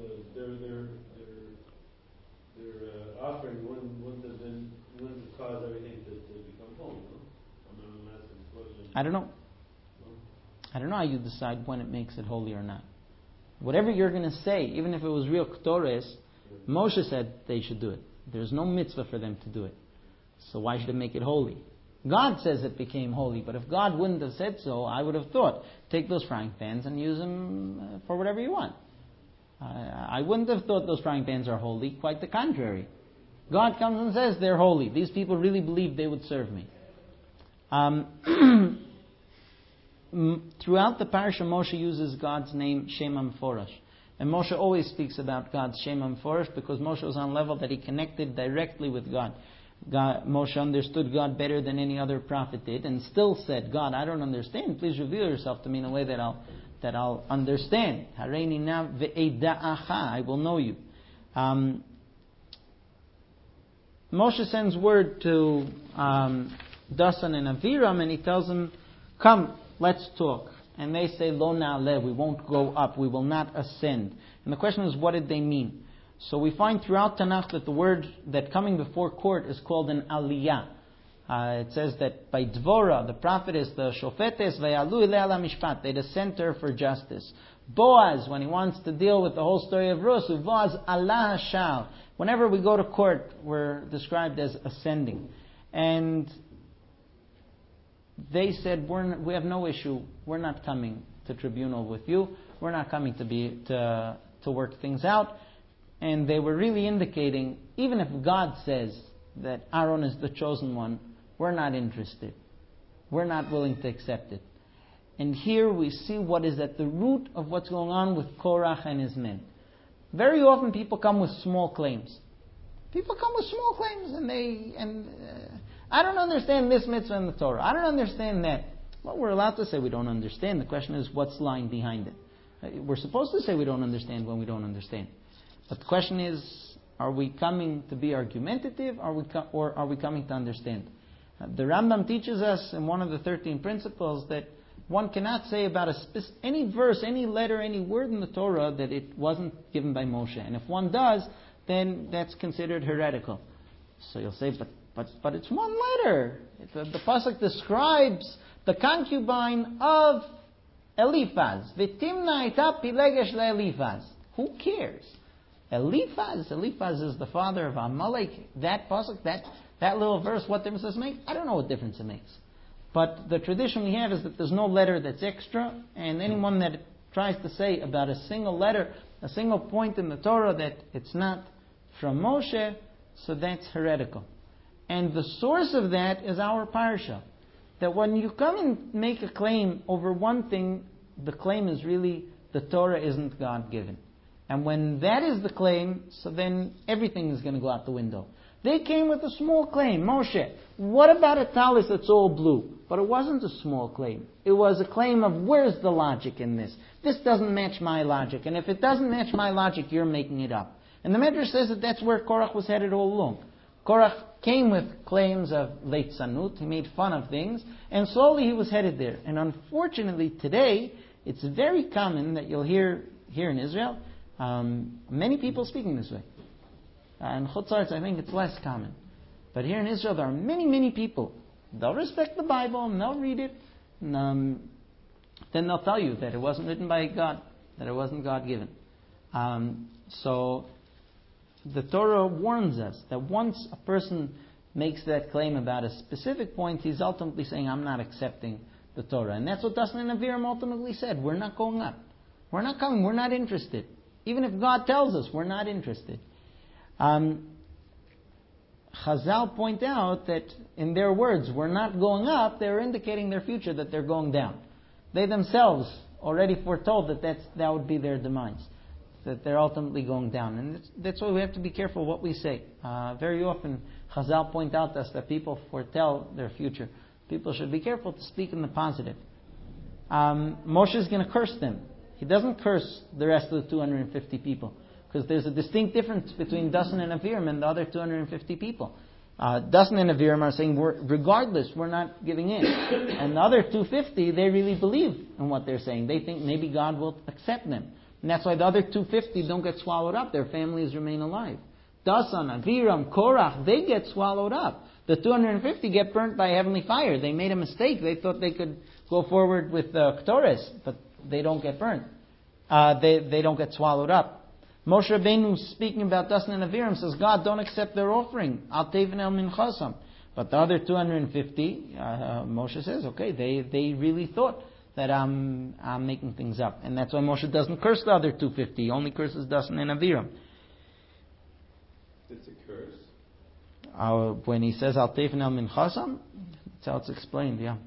their offering wouldn't have caused everything to become holy. No? I'm asking the question. I don't know. I don't know how you decide when it makes it holy or not. Whatever you're going to say, even if it was real Ketores, Moshe said they should do it. There's no mitzvah for them to do it. So why should it make it holy? God says it became holy, but if God wouldn't have said so, I would have thought, take those frying pans and use them for whatever you want. I wouldn't have thought those frying pans are holy, quite the contrary. God comes and says they're holy. These people really believe they would serve me. Throughout the parasha, Moshe uses God's name, Shem HaMeforash. And Moshe always speaks about God's Shem HaMeforash because Moshe was on a level that he connected directly with God. Moshe understood God better than any other prophet did, and still said, God, I don't understand. Please reveal yourself to me in a way that I'll understand. Hareini na ve'eda'acha, I will know you. Moshe sends word to Dasan and Aviram, and he tells them, come, let's talk. And they say, Lo na'aleh, we won't go up, we will not ascend. And the question is, what did they mean? So we find throughout Tanakh that the word that coming before court is called an aliyah. It says that by Dvorah, the prophet is the shofetes ve'alu ilei ala mishpat. They descend to her for justice. Boaz, when he wants to deal with the whole story of Rus, Boaz Allah shal. Whenever we go to court, we're described as ascending. And they said, we have no issue. We're not coming to tribunal with you. We're not coming to work things out. And they were really indicating, even if God says that Aaron is the chosen one, we're not interested. We're not willing to accept it. And here we see what is at the root of what's going on with Korach and his men. Very often people come with small claims. People come with small claims and I don't understand this mitzvah in the Torah. I don't understand that. Well, we're allowed to say we don't understand. The question is, what's lying behind it? We're supposed to say we don't understand when we don't understand. But the question is, are we coming to be argumentative or are we coming to understand? The Rambam teaches us in one of the 13 principles that one cannot say about any verse, any letter, any word in the Torah that it wasn't given by Moshe. And if one does, then that's considered heretical. So you'll say, but it's one letter. The pasuk describes the concubine of Eliphaz. V'timna ita pilegesh le'Eliphaz. Who cares? Eliphaz is the father of Amalek. That pasuk, that little verse, what difference does it make? I don't know what difference it makes. But the tradition we have is that there's no letter that's extra, and anyone that tries to say about a single letter, a single point in the Torah that it's not from Moshe, so that's heretical. And the source of that is our parasha. That when you come and make a claim over one thing, the claim is really the Torah isn't God-given. And when that is the claim, so then everything is going to go out the window. They came with a small claim. Moshe, what about a talis that's all blue? But it wasn't a small claim. It was a claim of where's the logic in this? This doesn't match my logic. And if it doesn't match my logic, you're making it up. And the Medrash says that that's where Korach was headed all along. Korach came with claims of leitzanut. He made fun of things. And slowly he was headed there. And unfortunately today, it's very common that you'll hear here in Israel, many people speaking this way. In Chutz La'aretz, I think it's less common. But here in Israel, there are many, many people. They'll respect the Bible, and they'll read it, and then they'll tell you that it wasn't written by God, that it wasn't God-given. So the Torah warns us that once a person makes that claim about a specific point, he's ultimately saying, I'm not accepting the Torah. And that's what Dasan and Aviram ultimately said. We're not going up. We're not coming. We're not interested. Even if God tells us, we're not interested. Chazal point out that in their words, we're not going up, they're indicating their future, that they're going down. They themselves already foretold that would be their demise, that they're ultimately going down. And that's why we have to be careful what we say. Very often, Chazal point out to us that people foretell their future. People should be careful to speak in the positive. Moshe is going to curse them. He doesn't curse the rest of the 250 people, because there's a distinct difference between Dasan and Aviram and the other 250 people. Dasan and Aviram are saying, regardless, we're not giving in. And the other 250, they really believe in what they're saying. They think maybe God will accept them. And that's why the other 250 don't get swallowed up. Their families remain alive. Dasan, Aviram, Korach, they get swallowed up. The 250 get burnt by heavenly fire. They made a mistake. They thought they could go forward with Ketores, but they don't get burnt. They don't get swallowed up. Moshe Rabbeinu, speaking about Dasan and Aviram, says, God, don't accept their offering. Al teven el minchasam. But the other 250, Moshe says, okay, they really thought that I'm making things up. And that's why Moshe doesn't curse the other 250. He only curses Dasan and Aviram. It's a curse? When he says, Al teven el minchasam, that's how it's explained, yeah.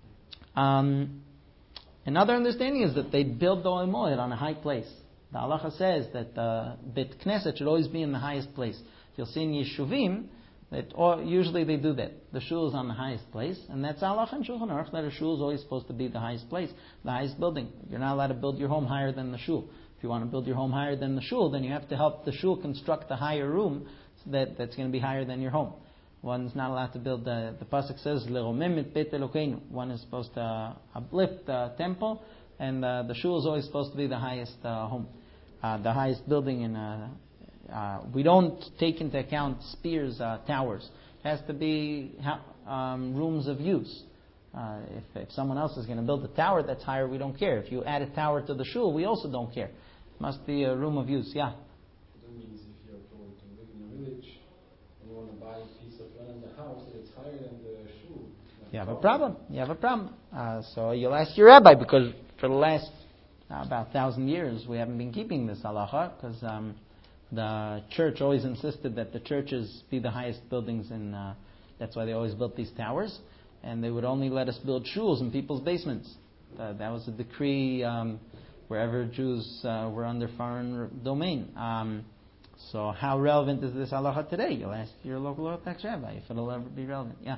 Another understanding is that they build the Ohel Moed on a high place. The halacha says that the Beit Knesset should always be in the highest place. You'll see in Yeshuvim that usually they do that. The shul is on the highest place, and that's halacha in Shulchan Aruch, that a shul is always supposed to be the highest place, the highest building. You're not allowed to build your home higher than the shul. If you want to build your home higher than the shul, then you have to help the shul construct the higher room that's going to be higher than your home. One's not allowed to build, the pasuk says, Le'romem et Beit Elokeinu. One is supposed to uplift the temple, and the shul is always supposed to be the highest home, the highest building. We don't take into account spears, towers. It has to be rooms of use. If someone else is going to build a tower that's higher, we don't care. If you add a tower to the shul, we also don't care. It must be a room of use, yeah. That means if you're going to live in a village and you want to buy a piece of land, the house, it's higher than the shul. You have a problem. So you'll ask your rabbi, because for the last about 1,000 years we haven't been keeping this halacha, because the church always insisted that the churches be the highest buildings, and that's why they always built these towers, and they would only let us build shuls in people's basements. That was a decree wherever Jews were under foreign domain. So how relevant is this halacha today? You'll ask your local Orthodox rabbi if it'll ever be relevant. Yeah.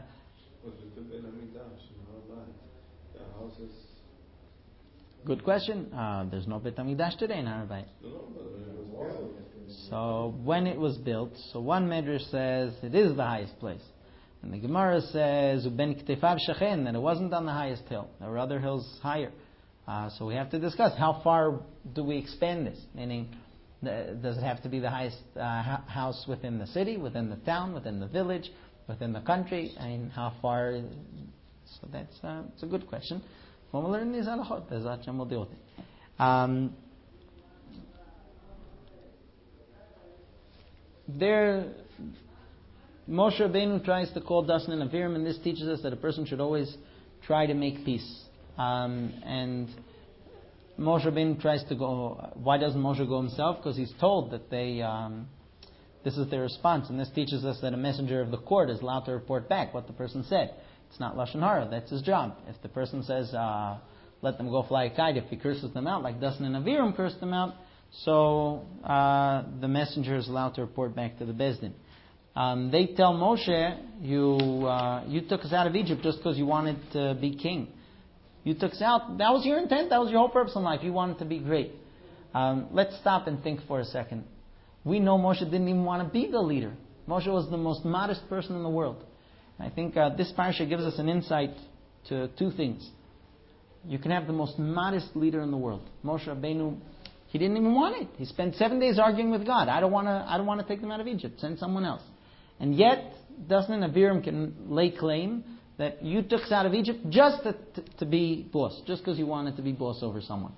Good question. There's no Beit HaMikdash today in Har Bayit. So when it was built, so one Medrash says it is the highest place, and the Gemara says Ben Ktefav Shechen, that it wasn't on the highest hill. There were other hills higher. So we have to discuss how far do we expand this. Meaning, does it have to be the highest house within the city, within the town, within the village, within the country? I mean, how far? So it's a good question. When we learn these halachot, Be'ezrat Hashem we'll deal with it. Moshe Rabbeinu tries to call Dasan and Aviram, and this teaches us that a person should always try to make peace. And Moshe Rabbeinu tries to go. Why doesn't Moshe go himself? Because he's told that this is their response, and this teaches us that a messenger of the court is allowed to report back what the person said. It's not Lashon Hara, that's his job. If the person says, let them go fly a kite, if he curses them out, like Dasan and Aviram cursed them out, so the messenger is allowed to report back to the Beis Din. They tell Moshe, you took us out of Egypt just because you wanted to be king. You took us out, that was your intent, that was your whole purpose in life, you wanted to be great. Let's stop and think for a second. We know Moshe didn't even want to be the leader. Moshe was the most modest person in the world. I think this parasha gives us an insight to two things. You can have the most modest leader in the world. Moshe Rabbeinu, he didn't even want it. He spent 7 days arguing with God. I don't want to take them out of Egypt. Send someone else. And yet, Dasan and Aviram can lay claim that you took us out of Egypt just to be boss, just because you wanted to be boss over someone.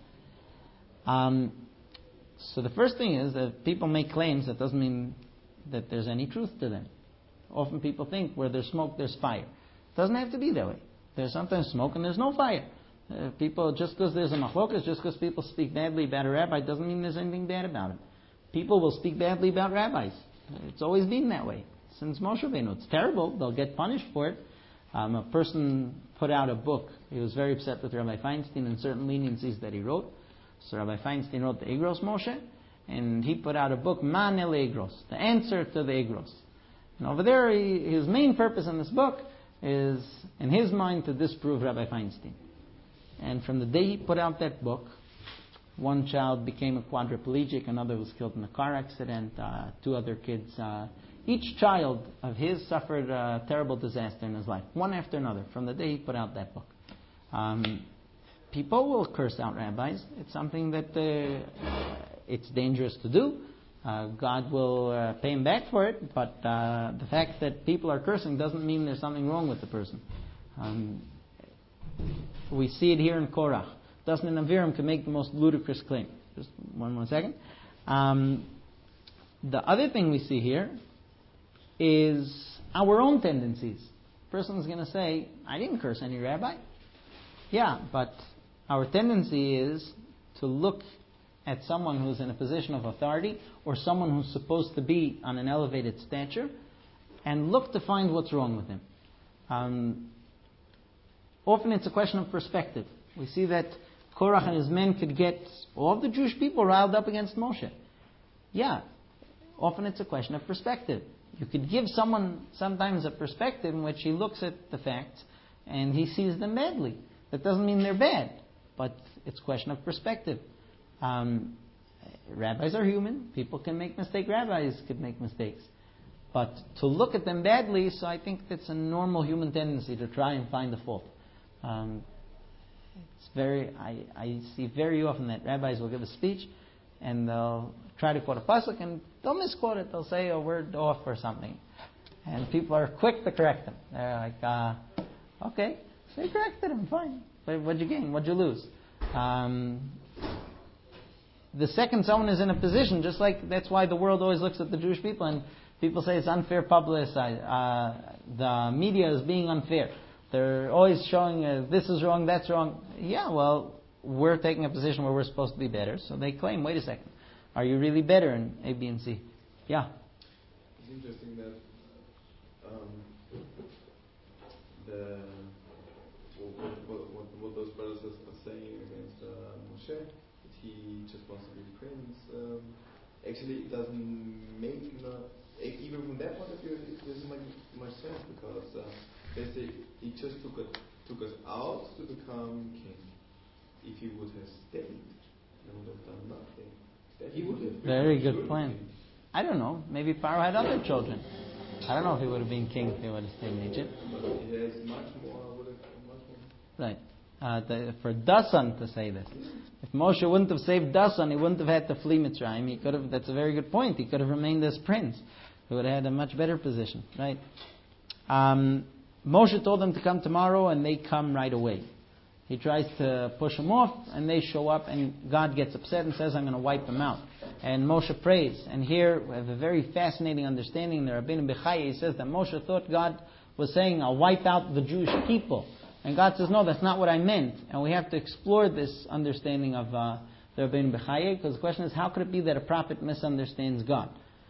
So the first thing is that people make claims, that doesn't mean that there's any truth to them. Often people think where there's smoke, there's fire. It doesn't have to be that way. There's sometimes smoke and there's no fire. People, just because there's a machlokas, just because people speak badly about a rabbi, doesn't mean there's anything bad about him. People will speak badly about rabbis. It's always been that way since Moshe Rabbeinu. It's terrible. They'll get punished for it. A person put out a book. He was very upset with Rabbi Feinstein and certain leniencies that he wrote. So Rabbi Feinstein wrote the Igros Moshe, and he put out a book, Man El Igros, the answer to the Igros. And over there, his main purpose in this book is, in his mind, to disprove Rabbi Feinstein. And from the day he put out that book, one child became a quadriplegic, another was killed in a car accident, 2 other kids. Each child of his suffered a terrible disaster in his life, one after another, from the day he put out that book. People will curse out rabbis. It's something that it's dangerous to do. God will pay him back for it, but the fact that people are cursing doesn't mean there's something wrong with the person. We see it here in Korach. Dastan and Aviram can make the most ludicrous claim. Just one more second. The other thing we see here is our own tendencies. A person's going to say, I didn't curse any rabbi. Yeah, but our tendency is to look at someone who's in a position of authority or someone who's supposed to be on an elevated stature and look to find what's wrong with him. Often it's a question of perspective. We see that Korach and his men could get all the Jewish people riled up against Moshe. Yeah, often it's a question of perspective. You could give someone sometimes a perspective in which he looks at the facts and he sees them badly. That doesn't mean they're bad, but it's a question of perspective. Rabbis are human. People can make mistakes. Rabbis could make mistakes. But to look at them badly, so I think that's a normal human tendency to try and find the fault. I see very often that rabbis will give a speech and they'll try to quote a pasuk and they'll misquote it. They'll say a word off or something. And people are quick to correct them. They're like, okay, so you corrected him, fine. But what'd you gain? What'd you lose? The second someone is in a position, just like that's why the world always looks at the Jewish people and people say it's unfair publicized. The media is being unfair. They're always showing this is wrong, that's wrong. Yeah, well, we're taking a position where we're supposed to be better. So they claim, wait a second, are you really better in A, B, and C? Yeah. It's interesting that what those brothers are saying against Moshe, that he just wants to be prince. Actually, it doesn't make even from that point of view, it doesn't make much sense because basically he just took us out to become king. If he would have stayed, he would have done nothing. He would have very good point. I don't know. Maybe Pharaoh had other children. I don't know if he would have been king if he would have stayed in Egypt. But he has much more. Right. For Dasan to say this. If Moshe wouldn't have saved Dasan, he wouldn't have had to flee Mitzrayim. He could have. That's a very good point. He could have remained as prince. He would have had a much better position. Right. Moshe told them to come tomorrow, and they come right away. He tries to push them off, and they show up, and God gets upset and says, I'm going to wipe them out. And Moshe prays. And here we have a very fascinating understanding. The Rabbeinu Bechaya, he says that Moshe thought God was saying, I'll wipe out the Jewish people. And God says, no, that's not what I meant. And we have to explore this understanding of the Rabbeinu Bechaya, because the question is, how could it be that a prophet misunderstands God?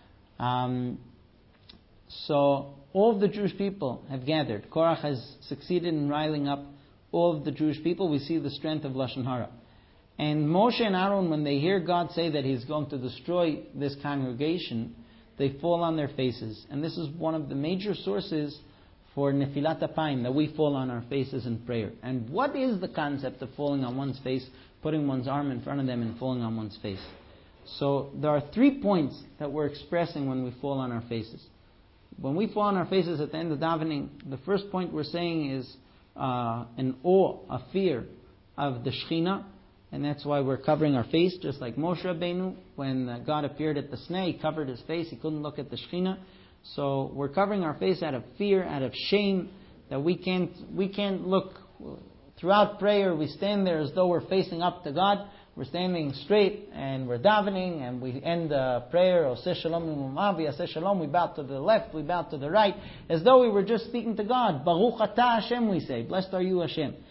So all of the Jewish people have gathered. Korach has succeeded in riling up all of the Jewish people. We see the strength of Lashon Hara. And Moshe and Aaron, when they hear God say that He's going to destroy this congregation, they fall on their faces. And this is one of the major sources for Nefilat Apayim, that we fall on our faces in prayer. And what is the concept of falling on one's face, putting one's arm in front of them and falling on one's face? So there are 3 points that we're expressing when we fall on our faces. When we fall on our faces at the end of davening, the first point we're saying is an awe, a fear of the Shekhinah, and that's why we're covering our face, just like Moshe Rabbeinu, when God appeared at the sneh, he covered his face, he couldn't look at the Shekhinah. So we're covering our face out of fear, out of shame, that we can't look. Throughout prayer, we stand there as though we're facing up to God. We're standing straight and we're davening, and we end the prayer, Oseh Shalom Imumavi, Oseh Shalom, we bow to the left, we bow to the right, as though we were just speaking to God. Baruch Atah Hashem, we say, blessed are you Hashem.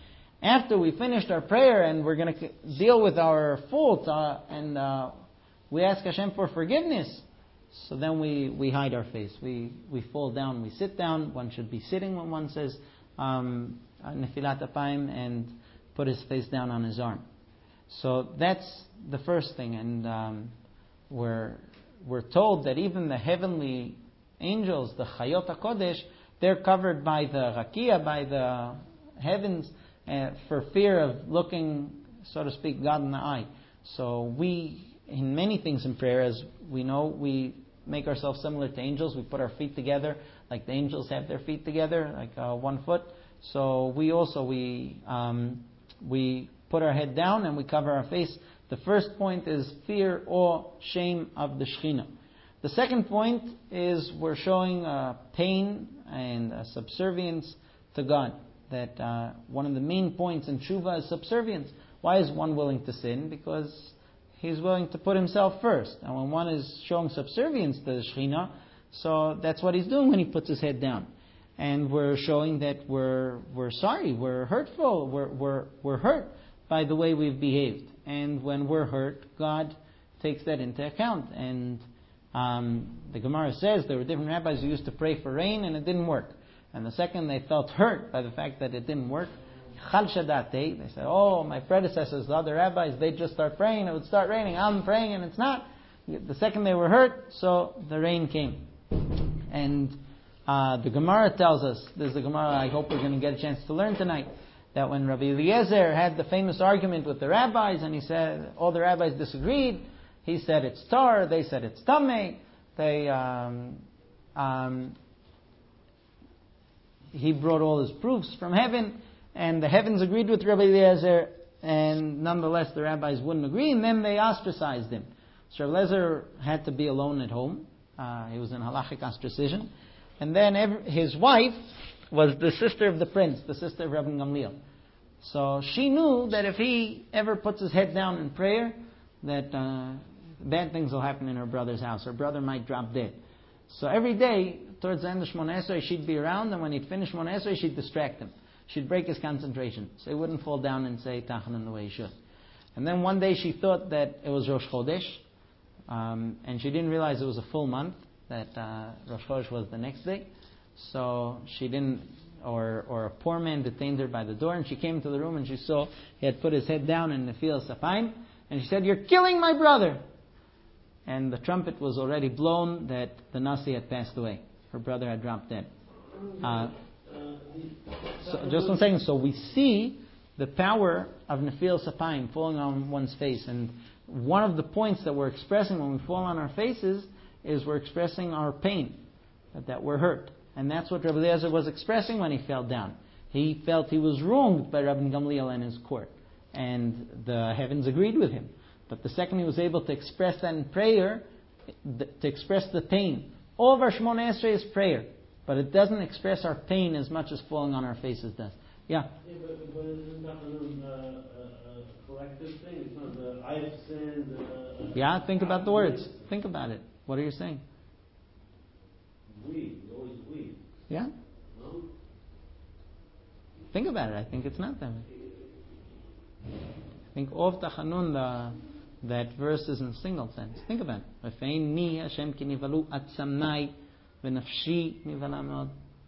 after we finished our prayer and we're going to deal with our fault and we ask Hashem for forgiveness, so then we hide our face. We fall down. We sit down. One should be sitting when one says Nefilat Apayim and put his face down on his arm. So that's the first thing. And we're told that even the heavenly angels, the Chayot HaKodesh, they're covered by the Rakia, by the heavens, for fear of looking, so to speak, God in the eye. So we, in many things in prayer, as we know, we make ourselves similar to angels. We put our feet together, like the angels have their feet together, like 1 foot. So we also, we put our head down and we cover our face. The first point is fear or shame of the Shekhinah. The second point is we're showing pain and subservience to God. That one of the main points in tshuva is subservience. Why is one willing to sin? Because he's willing to put himself first. And when one is showing subservience to the Shekhinah, so that's what he's doing when he puts his head down. And we're showing that we're sorry, we're hurtful, we're hurt by the way we've behaved. And when we're hurt, God takes that into account. And the Gemara says there were different rabbis who used to pray for rain and it didn't work. And the second they felt hurt by the fact that it didn't work, they said, oh, my predecessors, the other rabbis, they just start praying, it would start raining. I'm praying and it's not. The second they were hurt, so the rain came. And the Gemara tells us, there's a Gemara I hope we're going to get a chance to learn tonight, that when Rabbi Eliezer had the famous argument with the rabbis, and he said, all the rabbis disagreed, he said it's tar, they said it's tameh, he brought all his proofs from heaven, and the heavens agreed with Rabbi Eliezer, and nonetheless the rabbis wouldn't agree, and then they ostracized him. So Rabbi Eliezer had to be alone at home. He was in halachic ostracism. And then his wife was the sister of the prince, the sister of Rabbi Gamliel. So she knew that if he ever puts his head down in prayer, that bad things will happen in her brother's house. Her brother might drop dead. So every day, towards the end of Shmoneh Esrei, she'd be around, and when he'd finish Shmoneh Esrei, she'd distract him. She'd break his concentration, so he wouldn't fall down and say Tachanun the way he should. And then one day she thought that it was Rosh Chodesh, and she didn't realize it was a full month, that Rosh Chodesh was the next day. So she didn't, or a poor man detained her by the door, and she came to the room and she saw he had put his head down in Nefilas Apayim, and she said, "You're killing my brother!" And the trumpet was already blown that the Nasi had passed away. Her brother had dropped dead. So just one second. So we see the power of Nefilas Apayim, falling on one's face. And one of the points that we're expressing when we fall on our faces is we're expressing our pain, that we're hurt. And that's what Rabbi Eliezer was expressing when he fell down. He felt he was wronged by Rabbi Gamliel and his court. And the heavens agreed with him. But the second he was able to express that in prayer, to express the pain. All of our Shmoneh Esrei is prayer, but it doesn't express our pain as much as falling on our faces does. Yeah? But isn't that a collective thing? It's not the I've sinned. Yeah, think about the words. Think about it. What are you saying? We, always we. Yeah? No? Think about it. I think it's not that way. I think Ov Tachanun, that verse is in single sense. Think about it. V'fein mi Hashem ki nivalu atzamnai v'nafshi nivala meod.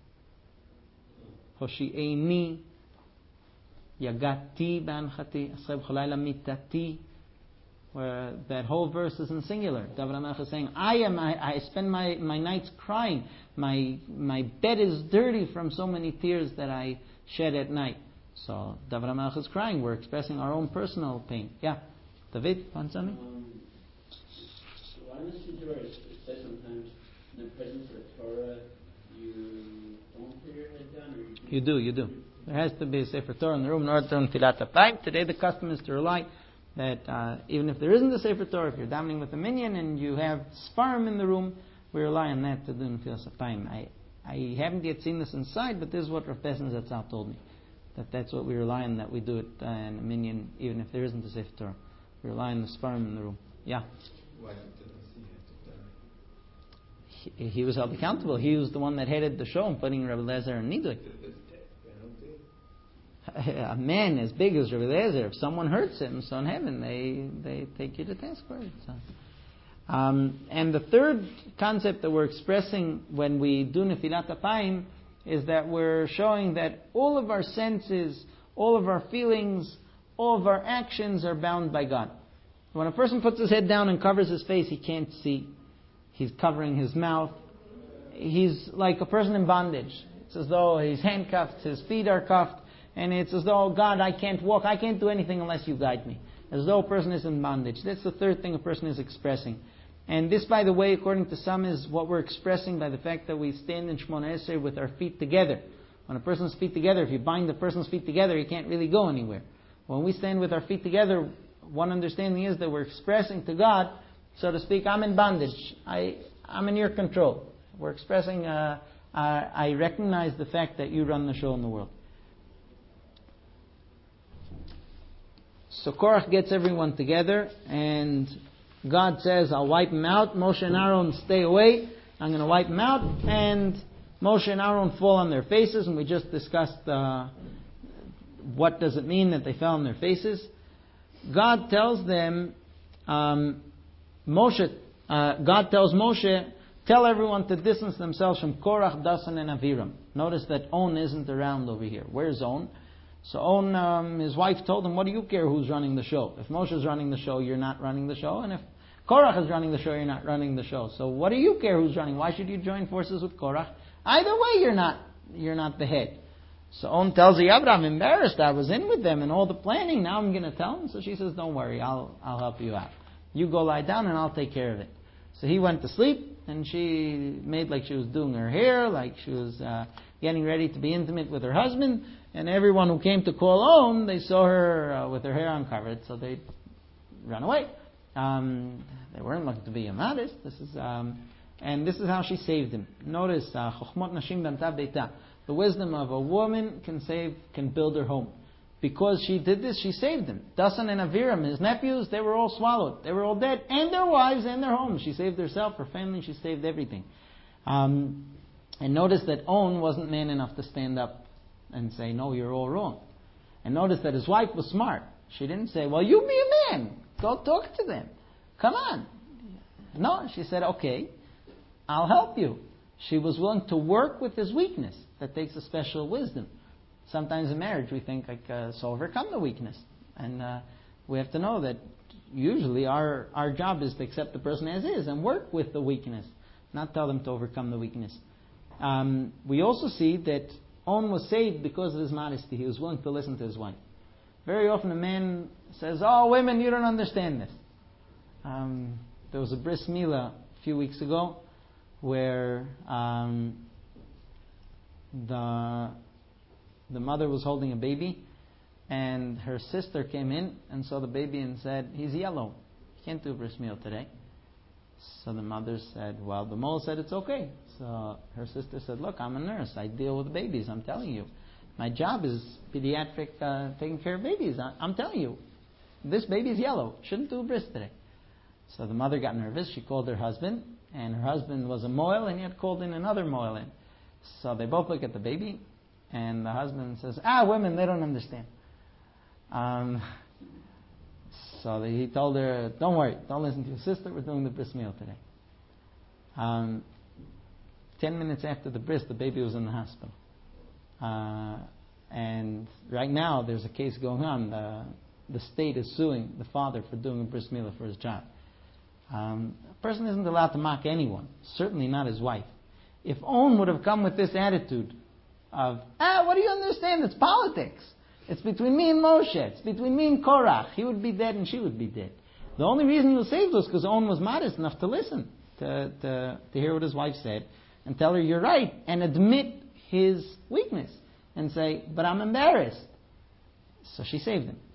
Hoshi'eini yagati b'anchati asrei b'cholayla mitati. Where that whole verse is in singular. David HaMelech is saying, I spend my nights crying. My bed is dirty from so many tears that I shed at night. So David HaMelech is crying. We're expressing our own personal pain. Yeah. David, want something? Why in the Torah it says sometimes in the presence of Torah you don't put your head down? Or You do. There has to be a Sefer Torah in the room in order to Nefilat Apayim. Today the custom is to rely that even if there isn't a Sefer Torah, if you're davening with a minyan and you have Sfarim in the room, we rely on that to do Nefilas Apayim. I haven't yet seen this inside, but this is what Rav Pesach Zatzal told me. That's what we rely on, that we do it in a minyan, even if there isn't a Sefer Torah. We rely on the Sfarim in the room. Yeah? Why did the Nasi have to die? He was held accountable. He was the one that headed the show and putting Rabbi Eliezer and Nidui. A man as big as Rabbi Eliezer, if someone hurts him, so in heaven they take you to task for it. So. And the third concept that we're expressing when we do Nefilat Apayim is that we're showing that all of our senses, all of our feelings, all of our actions are bound by God. When a person puts his head down and covers his face, he can't see. He's covering his mouth. He's like a person in bondage. It's as though he's handcuffed, his feet are cuffed, and it's as though, God, I can't walk, I can't do anything unless you guide me. As though a person is in bondage. That's the third thing a person is expressing. And this, by the way, according to some, is what we're expressing by the fact that we stand in Shemona Esrei with our feet together. When a person's feet together, if you bind the person's feet together, he can't really go anywhere. When we stand with our feet together, one understanding is that we're expressing to God, so to speak, I'm in bondage. I'm in your control. We're expressing, I recognize the fact that you run the show in the world. So Korach gets everyone together, and God says, I'll wipe them out. Moshe and Aaron stay away. I'm going to wipe them out. And Moshe and Aaron fall on their faces. And we just discussed what does it mean that they fell on their faces. God tells them, God tells Moshe, tell everyone to distance themselves from Korach, Dasan, and Aviram. Notice that On isn't around over here. Where's On? So On, his wife told him, what do you care who's running the show? If Moshe's running the show, you're not running the show. And if Korach is running the show, you're not running the show. So what do you care who's running? Why should you join forces with Korach? Either way, you're not the head. So On tells her, but I'm embarrassed. I was in with them and all the planning. Now I'm going to tell them. So she says, don't worry, I'll help you out. You go lie down and I'll take care of it. So he went to sleep, and she made like she was doing her hair, like she was getting ready to be intimate with her husband. And everyone who came to call On, they saw her with her hair uncovered, so they ran away. They weren't looking to be immodest. And this is how she saved him. Notice, Chochmot Nashim Banta Beita. The wisdom of a woman can build her home. Because she did this, she saved them. Dasan and Aviram, his nephews, they were all swallowed. They were all dead. And their wives and their homes. She saved herself, her family, she saved everything. And notice that On wasn't man enough to stand up and say, no, you're all wrong. And notice that his wife was smart. She didn't say, well, you be a man. Go talk to them. Come on. No, she said, okay, I'll help you. She was willing to work with his weakness. That takes a special wisdom. Sometimes in marriage we think, so overcome the weakness. And we have to know that usually our job is to accept the person as is and work with the weakness, not tell them to overcome the weakness. We also see that On was saved because of his modesty. He was willing to listen to his wife. Very often a man says, oh, women, you don't understand this. There was a bris milah a few weeks ago where the mother was holding a baby, and her sister came in and saw the baby and said, he's yellow. You can't do a bris milah today. So the mother said, well, the mole said it's okay. So her sister said, look, I'm a nurse. I deal with babies. I'm telling you. My job is pediatric, taking care of babies. I'm telling you. This baby's yellow. Shouldn't do a bris today. So the mother got nervous. She called her husband. And her husband was a moil, and he had called in another moil in. So they both look at the baby. And the husband says, women, they don't understand. So he told her, don't worry, don't listen to your sister, we're doing the bris milah today. 10 minutes after the bris, the baby was in the hospital. And right now there's a case going on. The state is suing the father for doing a bris milah for his job. A person isn't allowed to mock anyone, certainly not his wife. If On would have come with this attitude of, what do you understand? It's politics. It's between me and Moshe. It's between me and Korach. He would be dead and she would be dead. The only reason he was saved was because On was modest enough to listen, to hear what his wife said, and tell her, you're right, and admit his weakness, and say, but I'm embarrassed. So she saved him.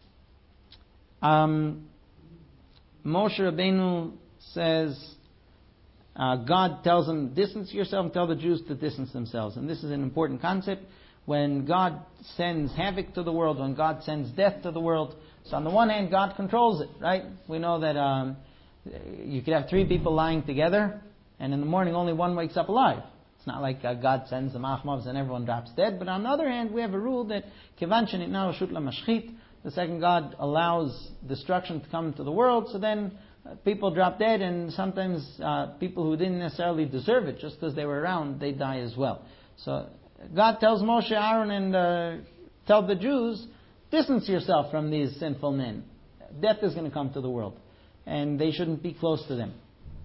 Moshe Rabbeinu says, God tells him, distance yourself, and tell the Jews to distance themselves. And this is an important concept. When God sends havoc to the world, when God sends death to the world, so on the one hand, God controls it, right? We know that you could have three people lying together, and in the morning only one wakes up alive. It's not like God sends the Machmavs and everyone drops dead. But on the other hand, we have a rule that Kivan shenitna reshut lamashchit, the second God allows destruction to come to the world, so then people drop dead, and sometimes people who didn't necessarily deserve it, just because they were around, they die as well. So God tells Moshe, Aaron, and tell the Jews, distance yourself from these sinful men. Death is going to come to the world, and they shouldn't be close to them.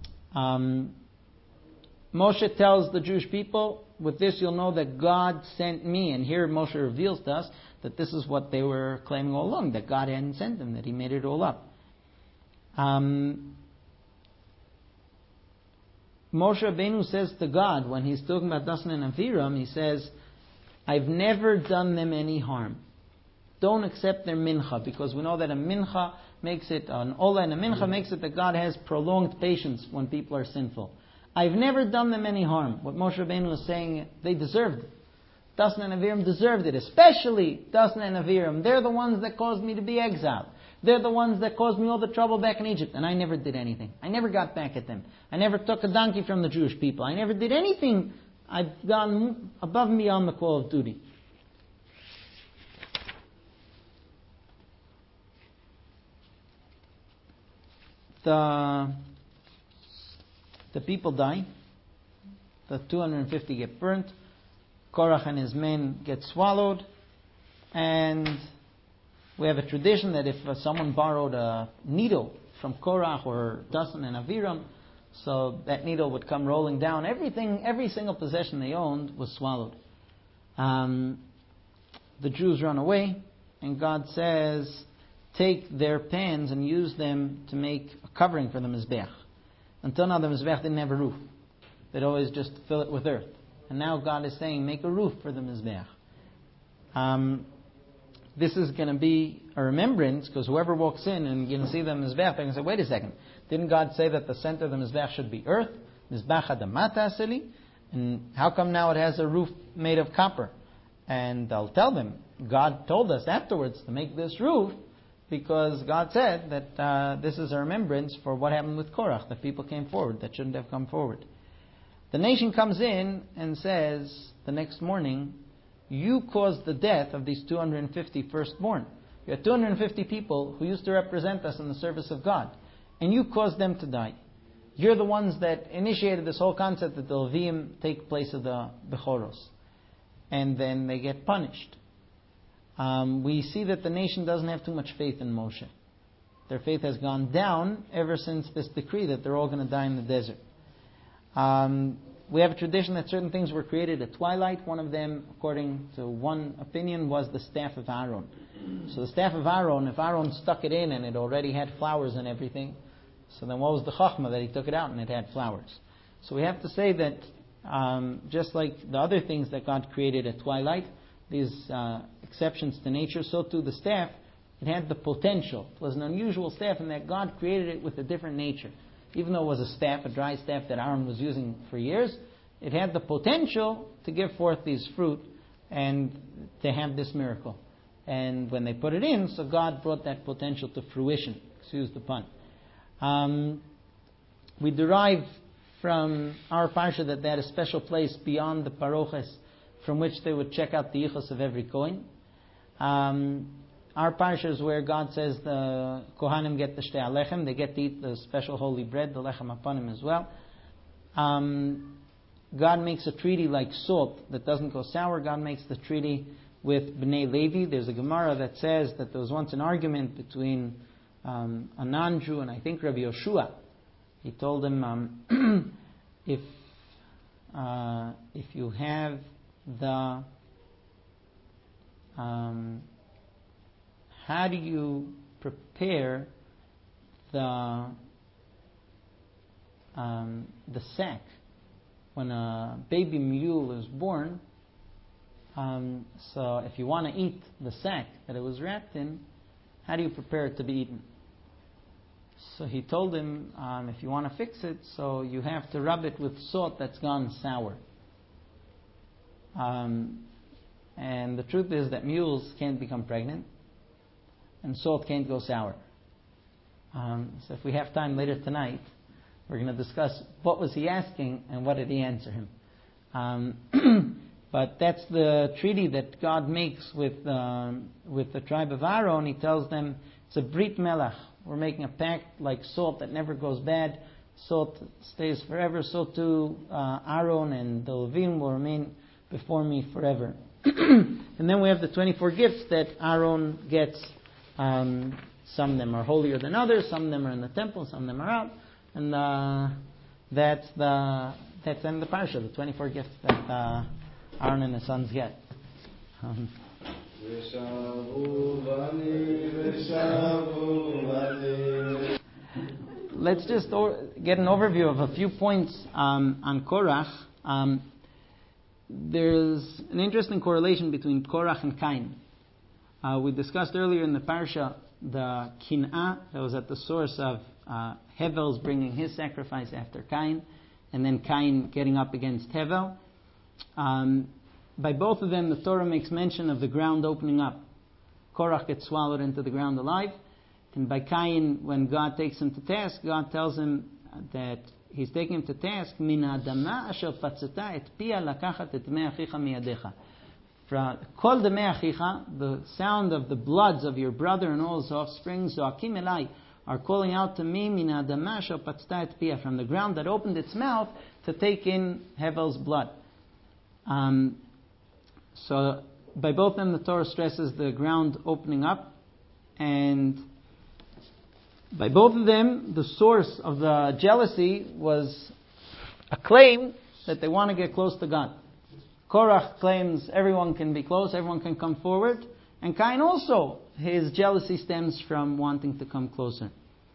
Moshe tells the Jewish people, with this you'll know that God sent me. And here Moshe reveals to us that this is what they were claiming all along, that God hadn't sent them, that He made it all up. Moshe Rabbeinu says to God, when he's talking about Dasan and Aviram, he says, I've never done them any harm. Don't accept their mincha, because we know that a mincha makes it, an ola and a mincha makes it that God has prolonged patience when people are sinful. I've never done them any harm. What Moshe Rabbeinu was saying, they deserved it. Dasan and Aviram deserved it, especially Dasan and Aviram. They're the ones that caused me to be exiled. They're the ones that caused me all the trouble back in Egypt, and I never did anything. I never got back at them. I never took a donkey from the Jewish people. I never did anything. I've gone above and beyond the call of duty. The people die. The 250 get burnt. Korach and his men get swallowed. And we have a tradition that if someone borrowed a needle from Korach or Dasan and Aviram, so that needle would come rolling down. Every single possession they owned was swallowed. The Jews run away, and God says, take their pans and use them to make a covering for the Mizbeach. Until now, the Mizbeach didn't have a roof. They'd always just fill it with earth. And now God is saying, make a roof for the Mizbeach. This is going to be a remembrance, because whoever walks in and you can see the Mizbeach, they're going to say, wait a second, didn't God say that the center of the Mizbeach should be earth? Mizbeach adamata aseli? And how come now it has a roof made of copper? And I'll tell them, God told us afterwards to make this roof, because God said that this is a remembrance for what happened with Korach, that people came forward that shouldn't have come forward. The nation comes in and says the next morning, you caused the death of these 250 firstborn. You had 250 people who used to represent us in the service of God, and you caused them to die. You're the ones that initiated this whole concept that the Levim take place of the Bechoros. And then they get punished. We see that the nation doesn't have too much faith in Moshe. Their faith has gone down ever since this decree that they're all going to die in the desert. We have a tradition that certain things were created at twilight. One of them, according to one opinion, was the staff of Aaron. So the staff of Aaron, if Aaron stuck it in and it already had flowers and everything, so then what was the chachma that he took it out and it had flowers? So we have to say that just like the other things that God created at twilight, these exceptions to nature, so too the staff, it had the potential. It was an unusual staff in that God created it with a different nature. Even though it was a staff, a dry staff that Aaron was using for years, it had the potential to give forth these fruit and to have this miracle. And when they put it in, so God brought that potential to fruition. Excuse the pun. We derive from our parsha that they had a special place beyond the paroches from which they would check out the yichus of every coin. Our parsha is where God says the Kohanim get the shtei alechem, they get to eat the special holy bread, the lechem apanim as well. God makes a treaty like salt that doesn't go sour. God makes the treaty with Bnei Levi. There's a Gemara that says that there was once an argument between a non-Jew and I think Rabbi Yoshua. He told him, if you have the how do you prepare the sack when a baby mule is born? So if you want to eat the sack that it was wrapped in, how do you prepare it to be eaten? So he told him, if you want to fix it, so you have to rub it with salt that's gone sour. And the truth is that mules can't become pregnant, and salt can't go sour. So if we have time later tonight, we're going to discuss what was he asking and what did he answer him. But that's the treaty that God makes with the tribe of Aaron. He tells them it's a brit melach. We're making a pact like salt that never goes bad. Salt stays forever. So too Aaron and the Levim will remain before me forever. And then we have the 24 gifts that Aaron gets. Some of them are holier than others. Some of them are in the temple. Some of them are out. And that's the end of the parsha. The 24 gifts that Aaron and his sons get. Let's just get an overview of a few points on Korach. There's an interesting correlation between Korach and Cain. We discussed earlier in the parsha the kin'ah that was at the source of Hevel's bringing his sacrifice after Cain, and then Cain getting up against Hevel. By both of them, the Torah makes mention of the ground opening up. Korach gets swallowed into the ground alive. And by Cain, when God takes him to task, God tells him that He's taking him to task. Min ha'adama asher patzata et pia lakachat et dmei achicha miyadecha. Kol dmei achicha, the sound of the bloods of your brother and all his offspring, zoakim elai, are calling out to me, min ha'adama asher patzata et pia, from the ground that opened its mouth to take in Hevel's blood. So by both of them, the Torah stresses the ground opening up, and by both of them, the source of the jealousy was a claim that they want to get close to God. Korach claims everyone can be close, everyone can come forward, and Cain also, his jealousy stems from wanting to come closer.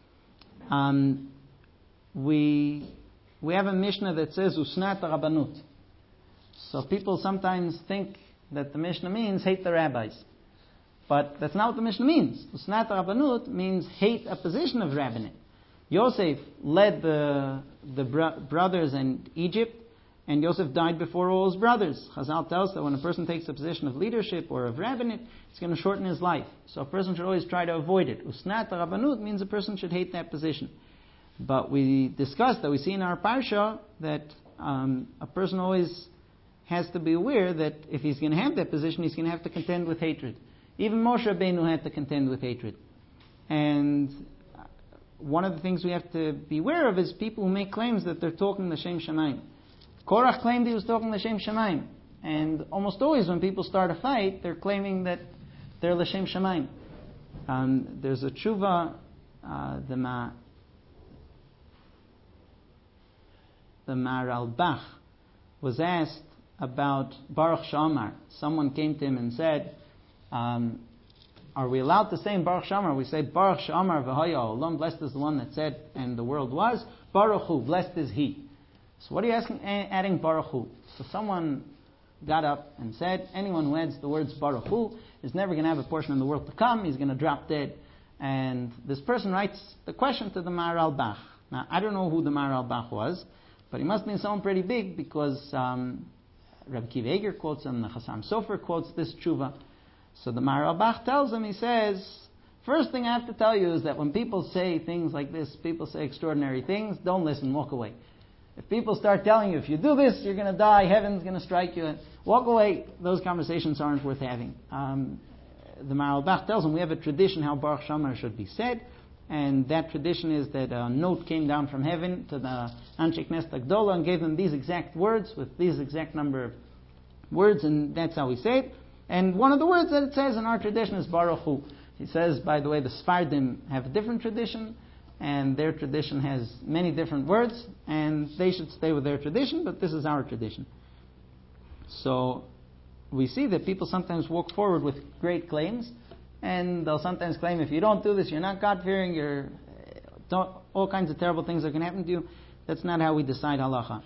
We have a Mishnah that says Usnat Rabbanut. So people sometimes think that the Mishnah means hate the rabbis. But that's not what the Mishnah means. Usnat Rabbanut means hate a position of rabbinate. Yosef led the brothers in Egypt, and Yosef died before all his brothers. Chazal tells that when a person takes a position of leadership or of rabbinate, it's going to shorten his life. So a person should always try to avoid it. Usnat Rabbanut means a person should hate that position. But we discussed that we see in our parsha that a person always has to be aware that if he's going to have that position, he's going to have to contend with hatred. Even Moshe Rabbeinu had to contend with hatred. And one of the things we have to be aware of is people who make claims that they're talking L'Shem Shamayim. Korach claimed he was talking L'Shem Shamayim. And almost always when people start a fight, they're claiming that they're L'Shem Shamayim. There's a tshuva, the Maharal Bach was asked about Baruch She'amar. Someone came to him and said, are we allowed to say in Baruch She'amar? We say Baruch She'amar v'haya olam, blessed is the one that said and the world was. Baruch Hu, blessed is he. So what are you adding Baruch Hu? So someone got up and said, anyone who adds the words Baruch Hu is never going to have a portion in the world to come. He's going to drop dead. And this person writes the question to the Maharal Bach. Now I don't know who the Maharal Bach was, but he must be someone pretty big because Rabbi Kiva Eger quotes him, the Chassam Sofer quotes this tshuva. So the Maharal Bach tells him, he says, first thing I have to tell you is that when people say things like this, people say extraordinary things, don't listen, walk away. If people start telling you, if you do this, you're going to die, heaven's going to strike you, walk away, those conversations aren't worth having. The Maharal Bach tells him we have a tradition how Baruch She'amar should be said, and that tradition is that a note came down from heaven to the Anshe Knesset Agdola and gave them these exact words with these exact number of words, and that's how we say it. And one of the words that it says in our tradition is Baruch Hu. He says, by the way, the Sfardim have a different tradition, and their tradition has many different words, and they should stay with their tradition, but this is our tradition. So we see that people sometimes walk forward with great claims, and they'll sometimes claim if you don't do this, you're not God-fearing, all kinds of terrible things are going to happen to you. That's not how we decide halacha.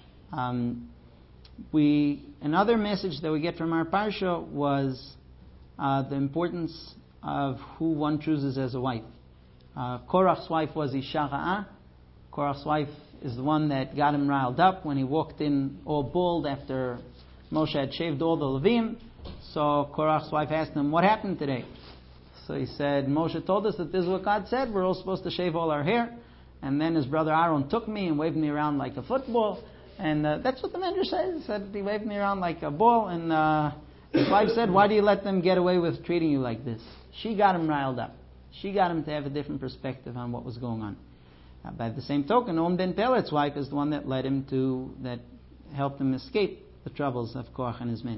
Another message that we get from our parsha was the importance of who one chooses as a wife. Korach's wife was Isha Ra'ah. Korach's wife is the one that got him riled up when he walked in all bald after Moshe had shaved all the Levim. So Korach's wife asked him, what happened today? So he said, Moshe told us that this is what God said, we're all supposed to shave all our hair. And then his brother Aaron took me and waved me around like a football. And that's what the Medrash says. He said he waved me around like a ball, and his wife said, why do you let them get away with treating you like this? She got him riled up. She got him to have a different perspective on what was going on. By the same token, Om Ben Pelet's wife is the one that led him that helped him escape the troubles of Korach and his men.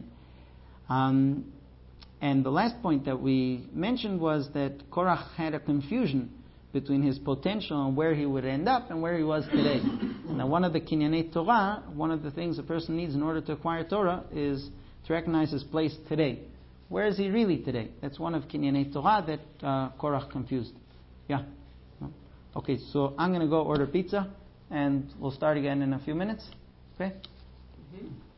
And the last point that we mentioned was that Korach had a confusion between his potential and where he would end up and where he was today. Now, one of the Kinyanei Torah, one of the things a person needs in order to acquire Torah is to recognize his place today. Where is he really today? That's one of Kinyanei Torah that Korach confused. Yeah? Okay, so I'm going to go order pizza, and we'll start again in a few minutes. Okay? Mm-hmm.